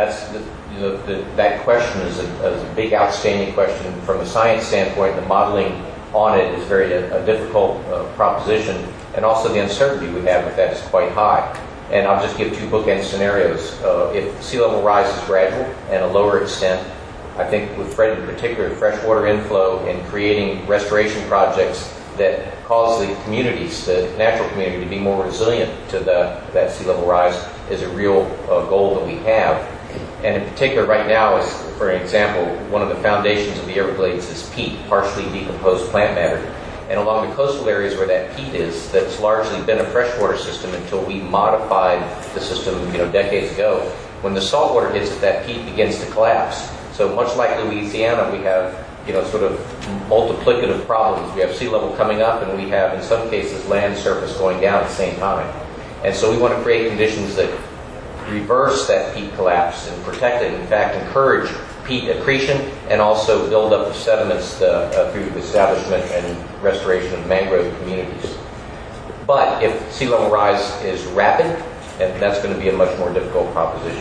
that question is a big, outstanding question from a science standpoint. The modeling on it is very a difficult proposition, and also the uncertainty we have with that is quite high. And I'll just give two bookend scenarios. If sea level rise is gradual and a lower extent, I think with in particular freshwater inflow and creating restoration projects that cause the communities, the natural community, to be more resilient to that sea level rise is a real goal that we have. And in particular right now, is, for an example, one of the foundations of the Everglades is peat, partially decomposed plant matter. And along the coastal areas where that peat is, that's largely been a freshwater system until we modified the system, decades ago. When the saltwater hits it, that peat begins to collapse. So much like Louisiana, we have, sort of multiplicative problems. We have sea level coming up, and we have, in some cases, land surface going down at the same time. And so we want to create conditions that reverse that peat collapse and protect it. In fact, encourage peat accretion and also build up of sediments through the establishment and restoration of mangrove communities. But if sea level rise is rapid, and that's going to be a much more difficult proposition.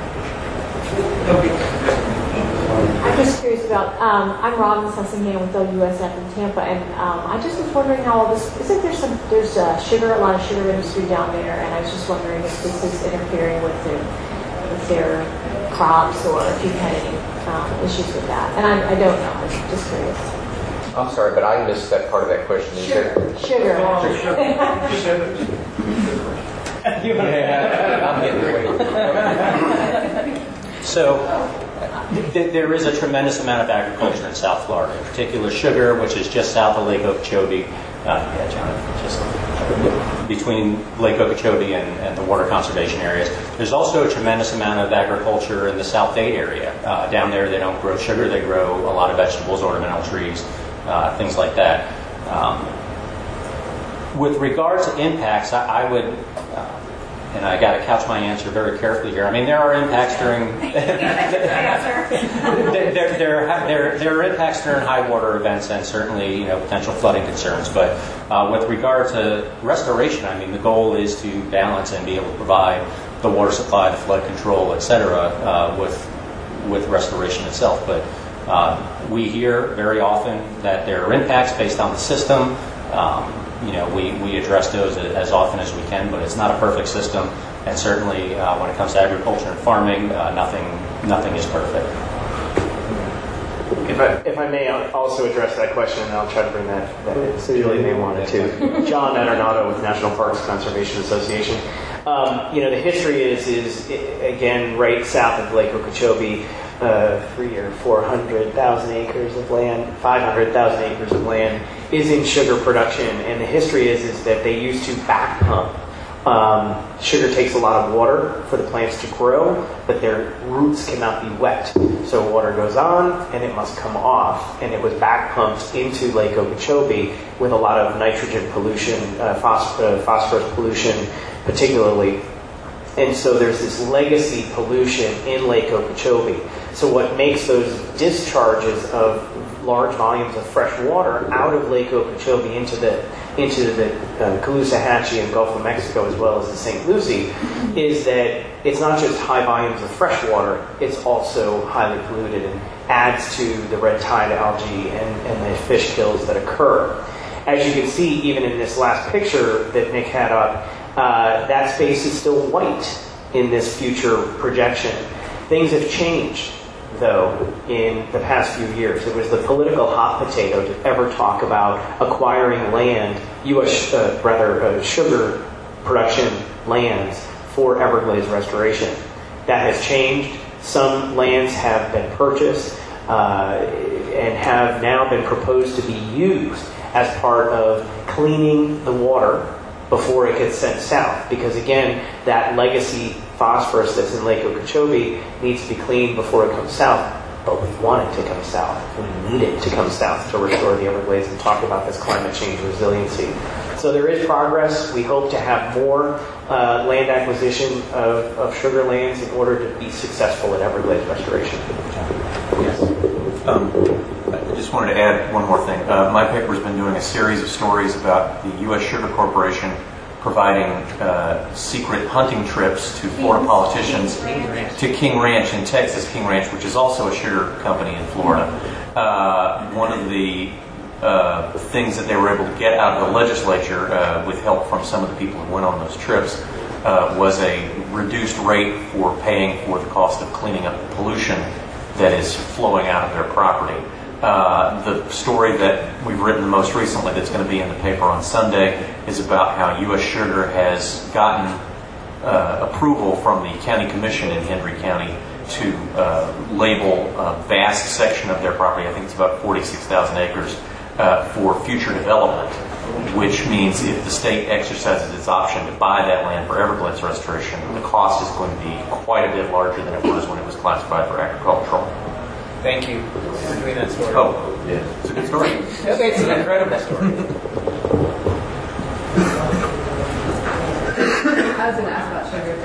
I'm just curious about, I'm Robin Sussingham with WUSF in Tampa, and I just was wondering how all this, isn't there there's a lot of sugar industry down there, and I was just wondering if this is interfering with their crops, or if you've had any issues with that. And I don't know, I'm just curious. I'm sorry, but I missed that part of that question. Sugar. I'm getting away. So there is a tremendous amount of agriculture in South Florida, in particular sugar, which is just south of Lake Okeechobee. Just between Lake Okeechobee and the water conservation areas. There's also a tremendous amount of agriculture in the South Dade area. Down there, they don't grow sugar; they grow a lot of vegetables, ornamental trees, things like that. With regards to impacts, I would, and I got to couch my answer very carefully here. I mean, there are impacts during there are impacts during high water events, and certainly potential flooding concerns. But with regard to restoration, I mean, the goal is to balance and be able to provide the water supply, the flood control, etc., with restoration itself. But we hear very often that there are impacts based on the system. We address those as often as we can, but it's not a perfect system. And certainly when it comes to agriculture and farming, nothing is perfect. If I may also address that question, and I'll try to bring that Julie may want it too. John Arenado with National Parks Conservation Association. The history is again right south of Lake Okeechobee, 300,000 or 400,000 acres of land, 500,000 acres of land is in sugar production, and the history is that they used to back pump. Sugar takes a lot of water for the plants to grow, but their roots cannot be wet. So water goes on, and it must come off. And it was back pumped into Lake Okeechobee with a lot of nitrogen pollution, phosphorus pollution particularly. And so there's this legacy pollution in Lake Okeechobee. So what makes those discharges of large volumes of fresh water out of Lake Okeechobee into the Caloosahatchee and Gulf of Mexico, as well as the St. Lucie, is that it's not just high volumes of fresh water, it's also highly polluted and adds to the red tide algae and the fish kills that occur. As you can see, even in this last picture that Nick had up, that space is still white in this future projection. Things have changed, though, in the past few years. It was the political hot potato to ever talk about acquiring land, sugar production lands for Everglades restoration. That has changed. Some lands have been purchased and have now been proposed to be used as part of cleaning the water before it gets sent south. Because again, that legacy phosphorus that's in Lake Okeechobee needs to be cleaned before it comes south. but we want it to come south. We need it to come south to restore the Everglades and talk about this climate change resiliency. So there is progress. We hope to have more land acquisition of sugar lands in order to be successful in Everglades restoration. Yes. I just wanted to add one more thing. My paper's been doing a series of stories about the U.S. Sugar Corporation providing secret hunting trips to Florida politicians to King Ranch in Texas, King Ranch, which is also a sugar company in Florida. One of the things that they were able to get out of the legislature with help from some of the people who went on those trips was a reduced rate for paying for the cost of cleaning up the pollution that is flowing out of their property. The story that we've written most recently that's going to be in the paper on Sunday is about how U.S. Sugar has gotten approval from the county commission in Hendry County to label a vast section of their property, I think it's about 46,000 acres, for future development, which means if the state exercises its option to buy that land for Everglades restoration, the cost is going to be quite a bit larger than it was when it was classified for agricultural. Thank you for doing that story. Oh, yeah. It's a good story. It's an incredible story. I was going to ask about sugar.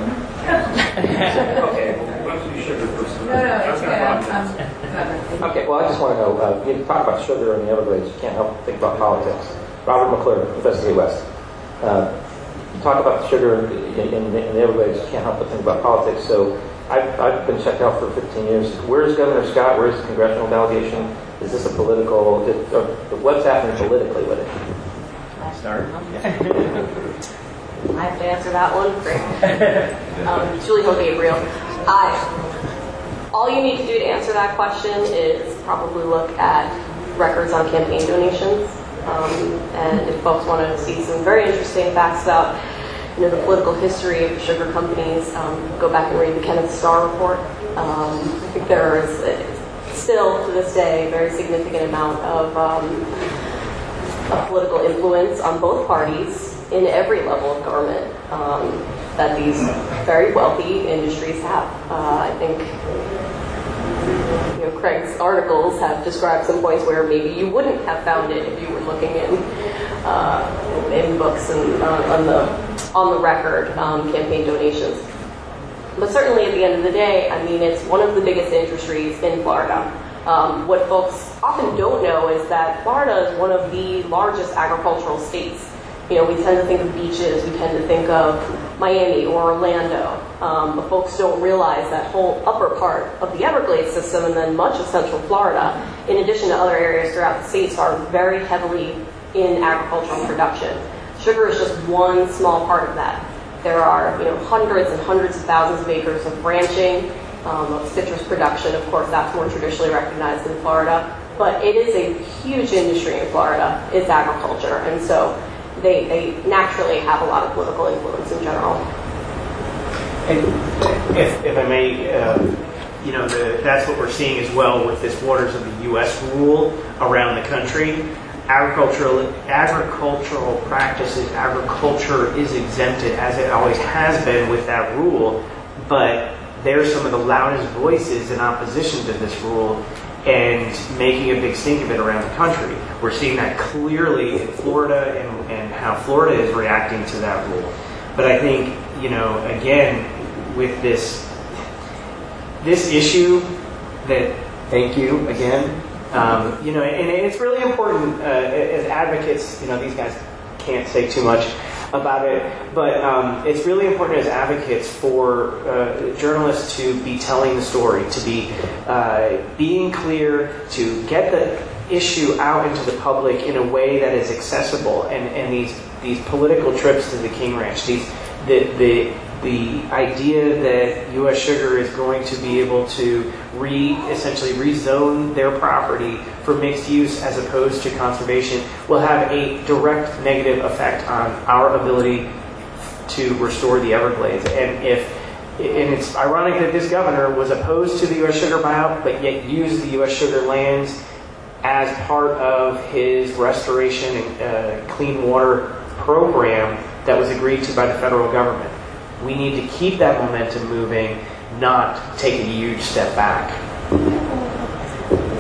Okay. No, it's good. Okay, well, I just want to know, you talk about sugar in the Everglades, you can't help but think about politics. Robert McClure, Professor West. You talk about sugar in the Everglades, you can't help but think about politics. So I've been checked out for 15 years. Where's Governor Scott? Where's the congressional delegation? Is this a political, what's happening politically with it? I'll start. I have to answer that one. Great. Julie Hill Gabriel. All you need to do to answer that question is probably look at records on campaign donations. And if folks want to see some very interesting facts about the political history of the sugar companies, go back and read the Kenneth Starr report. I think there is still, to this day, a very significant amount of political influence on both parties in every level of government that these very wealthy industries have. I think Craig's articles have described some points where maybe you wouldn't have found it if you were looking in books and on the record campaign donations. But certainly at the end of the day, I mean, it's one of the biggest industries in Florida. What folks often don't know is that Florida is one of the largest agricultural states. We tend to think of beaches, we tend to think of Miami or Orlando, but folks don't realize that whole upper part of the Everglades system and then much of Central Florida, in addition to other areas throughout the states, are very heavily in agricultural production. Sugar is just one small part of that. There are hundreds and hundreds of thousands of acres of ranching, of citrus production. Of course, that's more traditionally recognized in Florida, but it is a huge industry in Florida. It's agriculture, and so they naturally have a lot of political influence in general. And if I may, that's what we're seeing as well with this Waters of the U.S. rule around the country. Agricultural practices, agriculture is exempted, as it always has been with that rule, but they're some of the loudest voices in opposition to this rule and making a big stink of it around the country. We're seeing that clearly in Florida and how Florida is reacting to that rule. But I think, again, with this issue that, thank you again, and it's really important as advocates, these guys can't say too much about it, but it's really important as advocates for journalists to be telling the story, to be being clear, to get the issue out into the public in a way that is accessible. And these political trips to the King Ranch, the idea that U.S. Sugar is going to be able to essentially rezone their property for mixed use as opposed to conservation will have a direct negative effect on our ability to restore the Everglades. And it's ironic that this governor was opposed to the U.S. Sugar buyout, but yet used the U.S. Sugar lands as part of his restoration and clean water program that was agreed to by the federal government. We need to keep that momentum moving, not take a huge step back.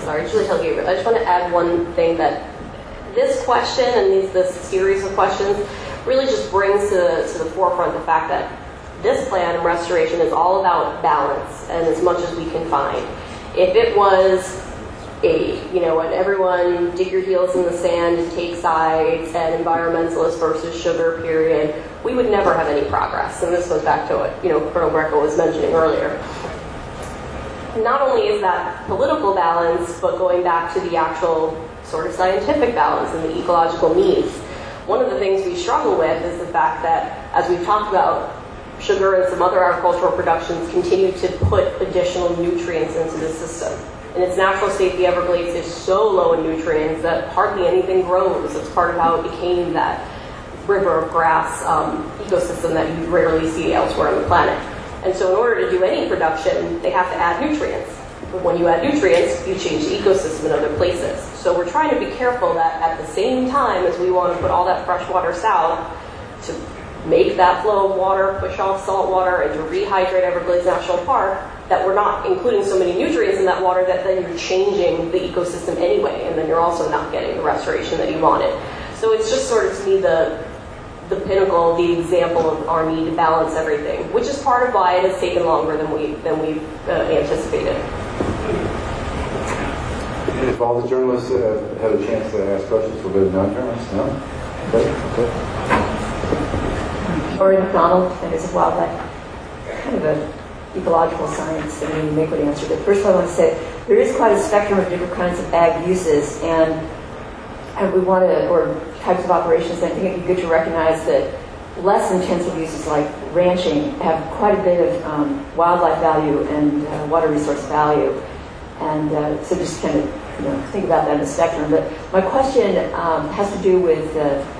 sorry, Julie Helge. I just want to add one thing, that this question and this series of questions really just brings to the forefront the fact that this plan and restoration is all about balance and as much as we can find. If it was when everyone dig your heels in the sand and take sides and environmentalist versus sugar period, we would never have any progress. And this goes back to what Colonel Greco was mentioning earlier. Not only is that political balance, but going back to the actual sort of scientific balance and the ecological needs. One of the things we struggle with is the fact that, as we've talked about, sugar and some other agricultural productions continue to put additional nutrients into the system. In its natural state, the Everglades is so low in nutrients that hardly anything grows. It's part of how it became that river of grass ecosystem that you rarely see elsewhere on the planet. And so in order to do any production, they have to add nutrients. But when you add nutrients, you change the ecosystem in other places. So we're trying to be careful that at the same time as we want to put all that fresh water south to make that flow of water, push off salt water, and to rehydrate Everglades National Park, that we're not including so many nutrients in that water that then you're changing the ecosystem anyway, and then you're also not getting the restoration that you wanted. So it's just sort of, to me, the pinnacle, the example of our need to balance everything, which is part of why it has taken longer than we've anticipated. If all the journalists had a chance to ask questions, we'll go to non-journalists. No? Okay. Lori McDonald, Centers of Wildlife. Kind of an ecological science and an iniquity answer. But first I want to say there is quite a spectrum of different kinds of ag uses, and we want to, or types of operations. I think it'd be good to recognize that less intensive uses like ranching have quite a bit of wildlife value and water resource value. And so just kind of think about that in the spectrum. But my question has to do with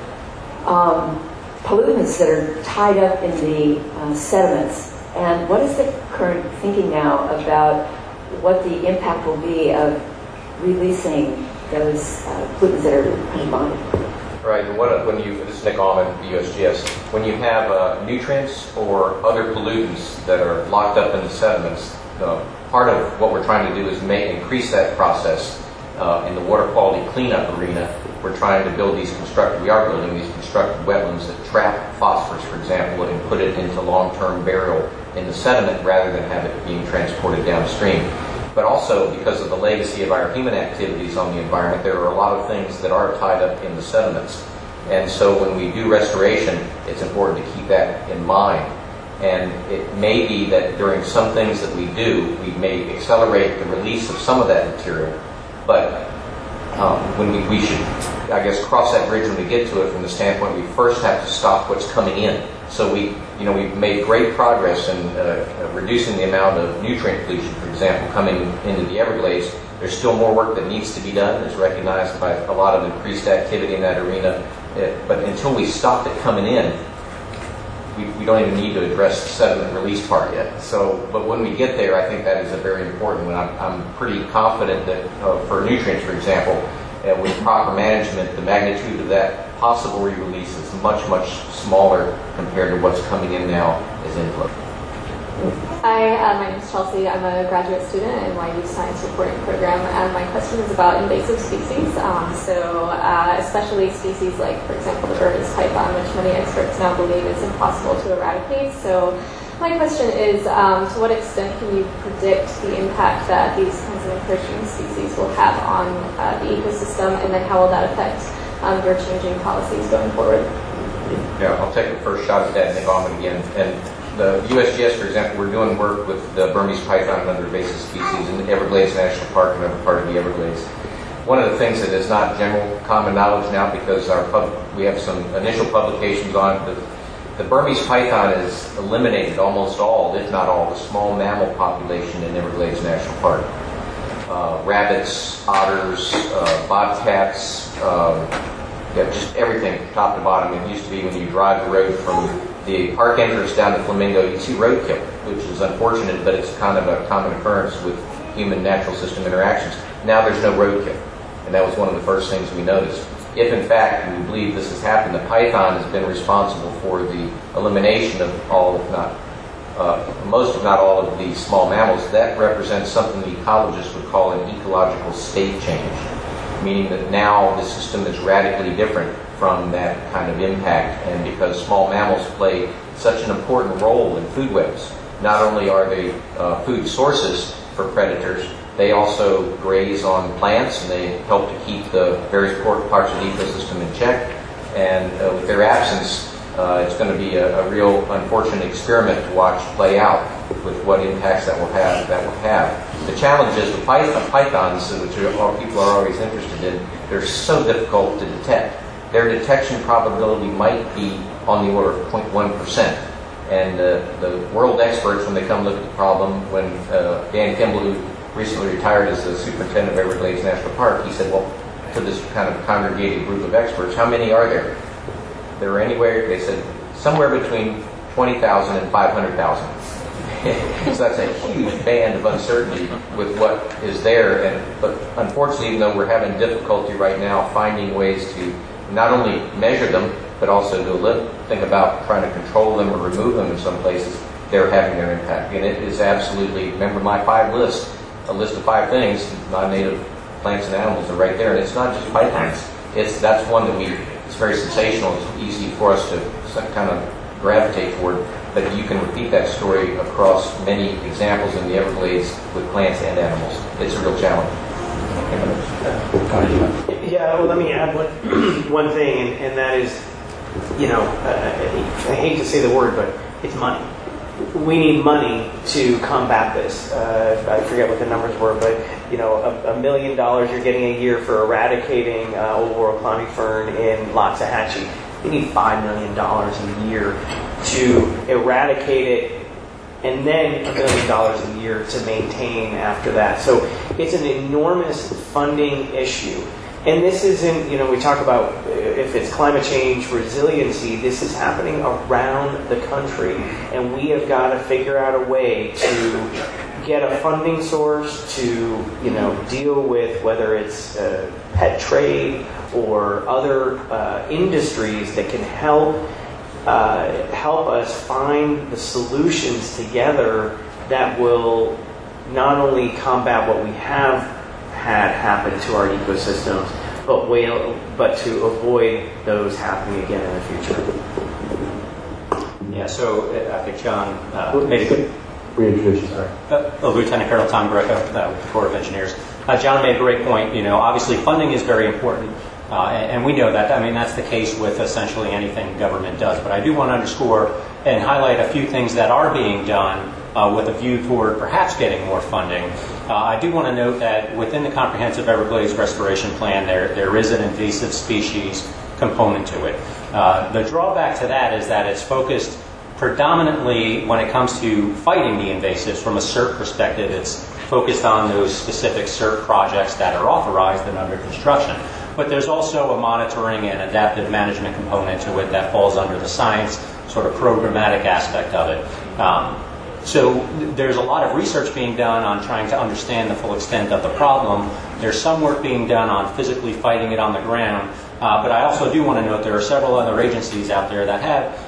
pollutants that are tied up in the sediments. And what is the current thinking now about what the impact will be of releasing those pollutants that are combined? Right, and this is Nick Allman, USGS. When you have nutrients or other pollutants that are locked up in the sediments, part of what we're trying to do is increase that process in the water quality cleanup arena. We're trying to build we are building these constructed wetlands that trap phosphorus, for example, and put it into long-term burial in the sediment rather than have it being transported downstream. But also, because of the legacy of our human activities on the environment, there are a lot of things that are tied up in the sediments. And so when we do restoration, it's important to keep that in mind. And it may be that during some things that we do, we may accelerate the release of some of that material. But when we should, I guess, cross that bridge when we get to it from the standpoint we first have to stop what's coming in. So we've made great progress in reducing the amount of nutrient pollution, for example, coming into the Everglades. There's still more work that needs to be done. It's recognized by a lot of increased activity in that arena. But until we stop it coming in, we don't even need to address the sediment release part yet. But when we get there, I think that is a very important one. I'm pretty confident that for nutrients, for example, with proper management, the magnitude of that possible re-release is much, much smaller compared to what's coming in now as inflow. Hi, my name is Chelsea. I'm a graduate student in NYU Science Reporting Program, and my question is about invasive species. Especially species like, for example, the Burmese python, which many experts now believe is impossible to eradicate. So my question is, to what extent can you predict the impact that these kinds of encroaching species will have on the ecosystem, and then how will that affect your changing policies going forward? Yeah, I'll take the first shot at that, Nick Allman again. And the USGS, for example, we're doing work with the Burmese python and other invasive species in the Everglades National Park and other part of the Everglades. One of the things that is not general common knowledge now, because we have some initial publications on it, the Burmese python has eliminated almost all, if not all, the small mammal population in Everglades National Park. Rabbits, otters, bobcats, just everything, top to bottom. It used to be when you drive the road from the park entrance down to Flamingo, you'd see roadkill, which is unfortunate, but it's kind of a common occurrence with human natural system interactions. Now there's no roadkill, and that was one of the first things we noticed. If in fact we believe this has happened, the python has been responsible for the elimination of all, if not most, if not all, of these small mammals, that represents something the ecologists would call an ecological state change, meaning that now the system is radically different from that kind of impact. And because small mammals play such an important role in food webs, not only are they food sources for predators, they also graze on plants and they help to keep the various parts of the ecosystem in check. And with their absence, it's going to be a real unfortunate experiment to watch play out with what impacts that will have. The challenge is the pythons, which people are always interested in, they're so difficult to detect. Their detection probability might be on the order of 0.1%. And the world experts, when they come look at the problem, when Dan Kimball, who recently retired as the superintendent of Everglades National Park, he said, well, to this kind of congregated group of experts, how many are there? There were anywhere, they said, somewhere between 20,000 and 500,000. So that's a huge band of uncertainty with what is there. But unfortunately, even though we're having difficulty right now finding ways to not only measure them, but also do a little thing about trying to control them or remove them in some places, they're having their impact. And it is absolutely, remember my 5 list, a list of 5 things, non-native plants and animals are right there. And it's not just pythons. That's one that it's very sensational. It's easy for us to kind of gravitate toward. But you can repeat that story across many examples in the Everglades with plants and animals. It's a real challenge. Yeah, well, let me add one thing, and that is, I hate to say the word, but it's money. We need money to combat this. I forget what the numbers were, but $1 million you're getting a year for eradicating old world clowny fern in Loxahatchee. You need $5 million a year to eradicate it, and then $1 million a year to maintain after that. So it's an enormous funding issue. And this isn't, we talk about if it's climate change resiliency, this is happening around the country. And we have got to figure out a way to get a funding source to, deal with whether it's pet trade or other industries that can help us find the solutions together that will not only combat what we have had happen to our ecosystems, but to avoid those happening again in the future. Yeah, so I think John made a good... Reintroduce you, sorry. Lieutenant Colonel Tom Greco with the Corps of Engineers. John made a great point. Obviously funding is very important, and we know that. I mean, that's the case with essentially anything government does. But I do want to underscore and highlight a few things that are being done with a view toward perhaps getting more funding. I do want to note that within the Comprehensive Everglades Restoration Plan, there is an invasive species component to it. The drawback to that is that it's focused predominantly when it comes to fighting the invasives from a CERT perspective. It's focused on those specific CERT projects that are authorized and under construction. But there's also a monitoring and adaptive management component to it that falls under the science, sort of programmatic aspect of it. So there's a lot of research being done on trying to understand the full extent of the problem. There's some work being done on physically fighting it on the ground. But I also do want to note there are several other agencies out there that have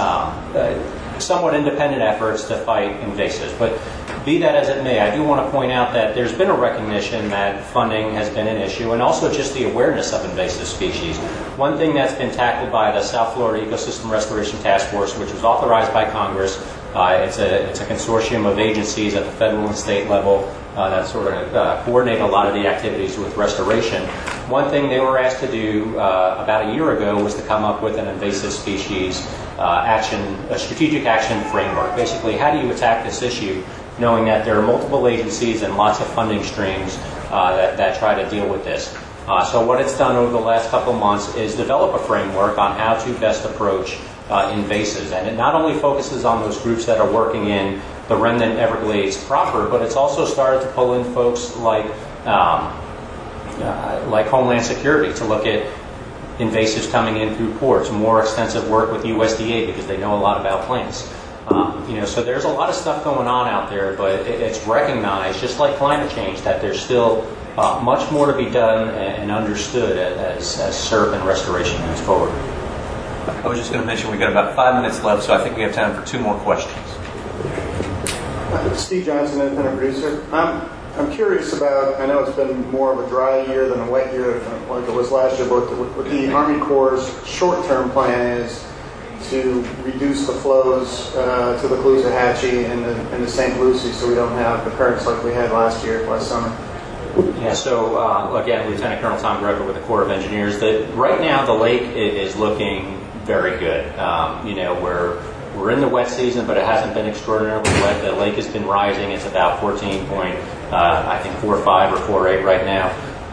somewhat independent efforts to fight invasives. But be that as it may, I do want to point out that there's been a recognition that funding has been an issue, and also just the awareness of invasive species. One thing that's been tackled by the South Florida Ecosystem Restoration Task Force, which was authorized by Congress, it's a consortium of agencies at the federal and state level that sort of coordinate a lot of the activities with restoration. One thing they were asked to do about a year ago was to come up with an invasive species a strategic action framework. Basically, how do you attack this issue, knowing that there are multiple agencies and lots of funding streams that try to deal with this. So what it's done over the last couple of months is develop a framework on how to best approach invasives. And it not only focuses on those groups that are working in the remnant Everglades proper, but it's also started to pull in folks like Homeland Security to look at invasives coming in through ports, more extensive work with USDA because they know a lot about plants. So there's a lot of stuff going on out there, but it's recognized, just like climate change, that there's still much more to be done and understood as CERT and restoration moves forward. I was just going to mention we've got about 5 minutes left, so I think we have time for 2 more questions. Steve Johnson, independent producer. I'm curious about, I know it's been more of a dry year than a wet year like it was last year, but what the Army Corps' short-term plan is to reduce the flows to the Caloosahatchee and the St. Lucie so we don't have the currents like we had last summer. Yeah, so again, Lieutenant Colonel Tom Greco with the Corps of Engineers. Right now, the lake is looking very good. We're in the wet season, but it hasn't been extraordinarily wet. The lake has been rising. It's about 14.45 or 4.8 right now.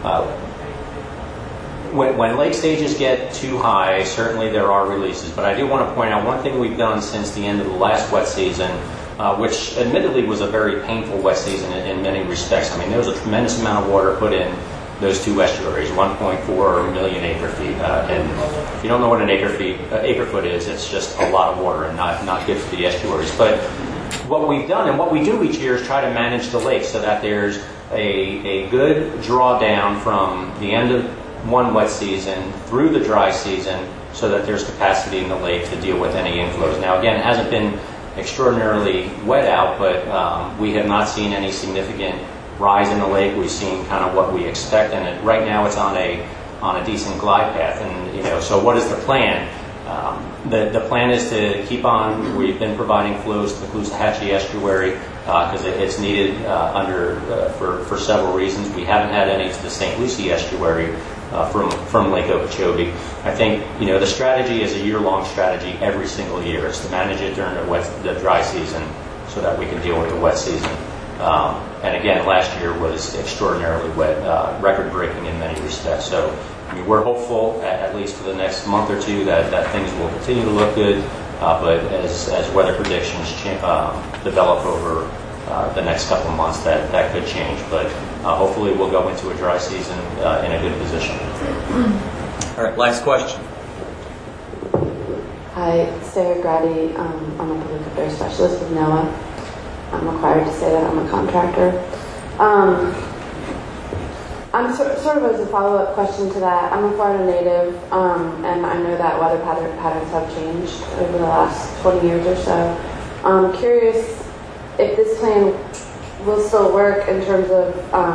When lake stages get too high, certainly there are releases. But I do want to point out one thing we've done since the end of the last wet season, which admittedly was a very painful wet season in many respects. I mean, there was a tremendous amount of water put in those two estuaries, 1.4 million acre feet. And if you don't know what an acre foot is, it's just a lot of water and not good for the estuaries. But what we've done and what we do each year is try to manage the lake so that there's a good drawdown from the end of one wet season through the dry season so that there's capacity in the lake to deal with any inflows. Now, again, it hasn't been extraordinarily wet out, but we have not seen any significant rise in the lake. We've seen kind of what we expect, and right now it's on a decent glide path. And so what is the plan? The plan is to keep on. We've been providing flows to the Caloosahatchee estuary because it's needed for several reasons. We haven't had any to the St. Lucie estuary from Lake Okeechobee. I think the strategy is a year-long strategy every single year. It's to manage it during the dry season so that we can deal with the wet season. And again, last year was extraordinarily wet, record-breaking in many respects. So we're hopeful, at least for the next month or two, that things will continue to look good. But as weather predictions develop over the next couple of months, that could change. But hopefully we'll go into a dry season in a good position. All right, last question. Hi, Sarah Grady. I'm a public affairs specialist with NOAA. I'm required to say that I'm a contractor. I'm sort of as a follow-up question to that, I'm a Florida native, and I know that weather patterns have changed over the last 20 years or so. I'm curious if this plan will still work in terms of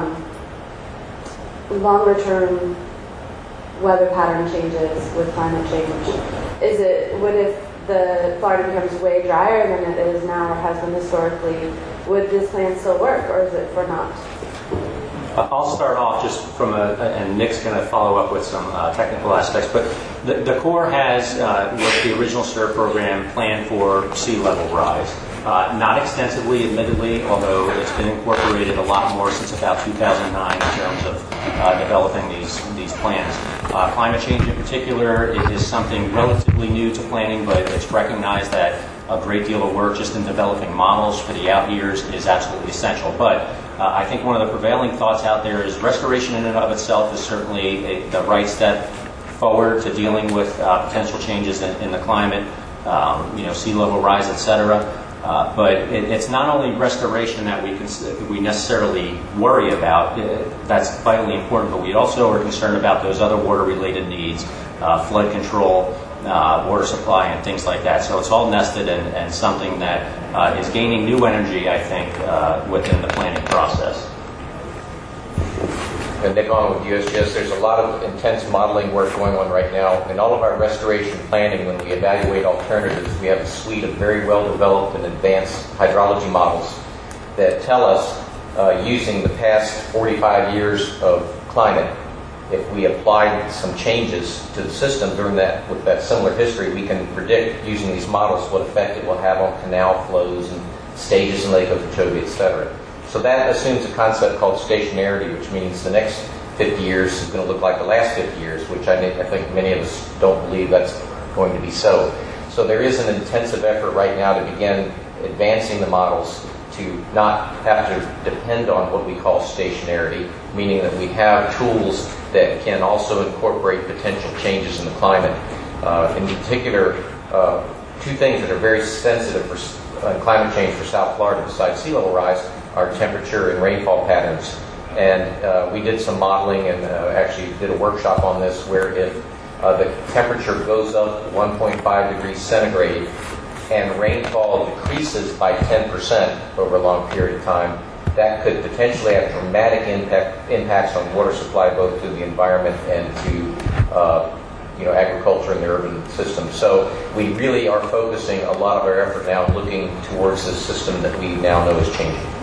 longer-term weather pattern changes with climate change. What if the Florida becomes way drier than it is now or has been historically, would this plan still work, or is it for naught? I'll start off just from and Nick's going to follow up with some technical aspects, but the Corps has, with the original SIR program, planned for sea level rise. Not extensively, admittedly, although it's been incorporated a lot more since about 2009 in terms of developing these plans. Climate change in particular is something relatively new to planning, but it's recognized that a great deal of work just in developing models for the out years is absolutely essential. But I think one of the prevailing thoughts out there is restoration in and of itself is certainly the right step forward to dealing with potential changes in the climate, sea level rise, etc. But it's not only restoration that we necessarily worry about. That's vitally important, but we also are concerned about those other water-related needs, flood control, water supply, and things like that. So it's all nested and something that is gaining new energy, I think, within the planning process. And Nick, on with USGS, there's a lot of intense modeling work going on right now. In all of our restoration planning, when we evaluate alternatives, we have a suite of very well-developed and advanced hydrology models that tell us, using the past 45 years of climate, if we applied some changes to the system with that similar history, we can predict, using these models, what effect it will have on canal flows and stages in Lake Okeechobee, etc. So that assumes a concept called stationarity, which means the next 50 years is going to look like the last 50 years, which I think many of us don't believe that's going to be so. So there is an intensive effort right now to begin advancing the models to not have to depend on what we call stationarity, meaning that we have tools that can also incorporate potential changes in the climate. In particular, two things that are very sensitive for climate change for South Florida besides sea level rise are temperature and rainfall patterns. And we did some modeling and actually did a workshop on this where if the temperature goes up 1.5 degrees centigrade and rainfall decreases by 10% over a long period of time, that could potentially have dramatic impacts on water supply, both to the environment and to agriculture in the urban system. So we really are focusing a lot of our effort now looking towards this system that we now know is changing.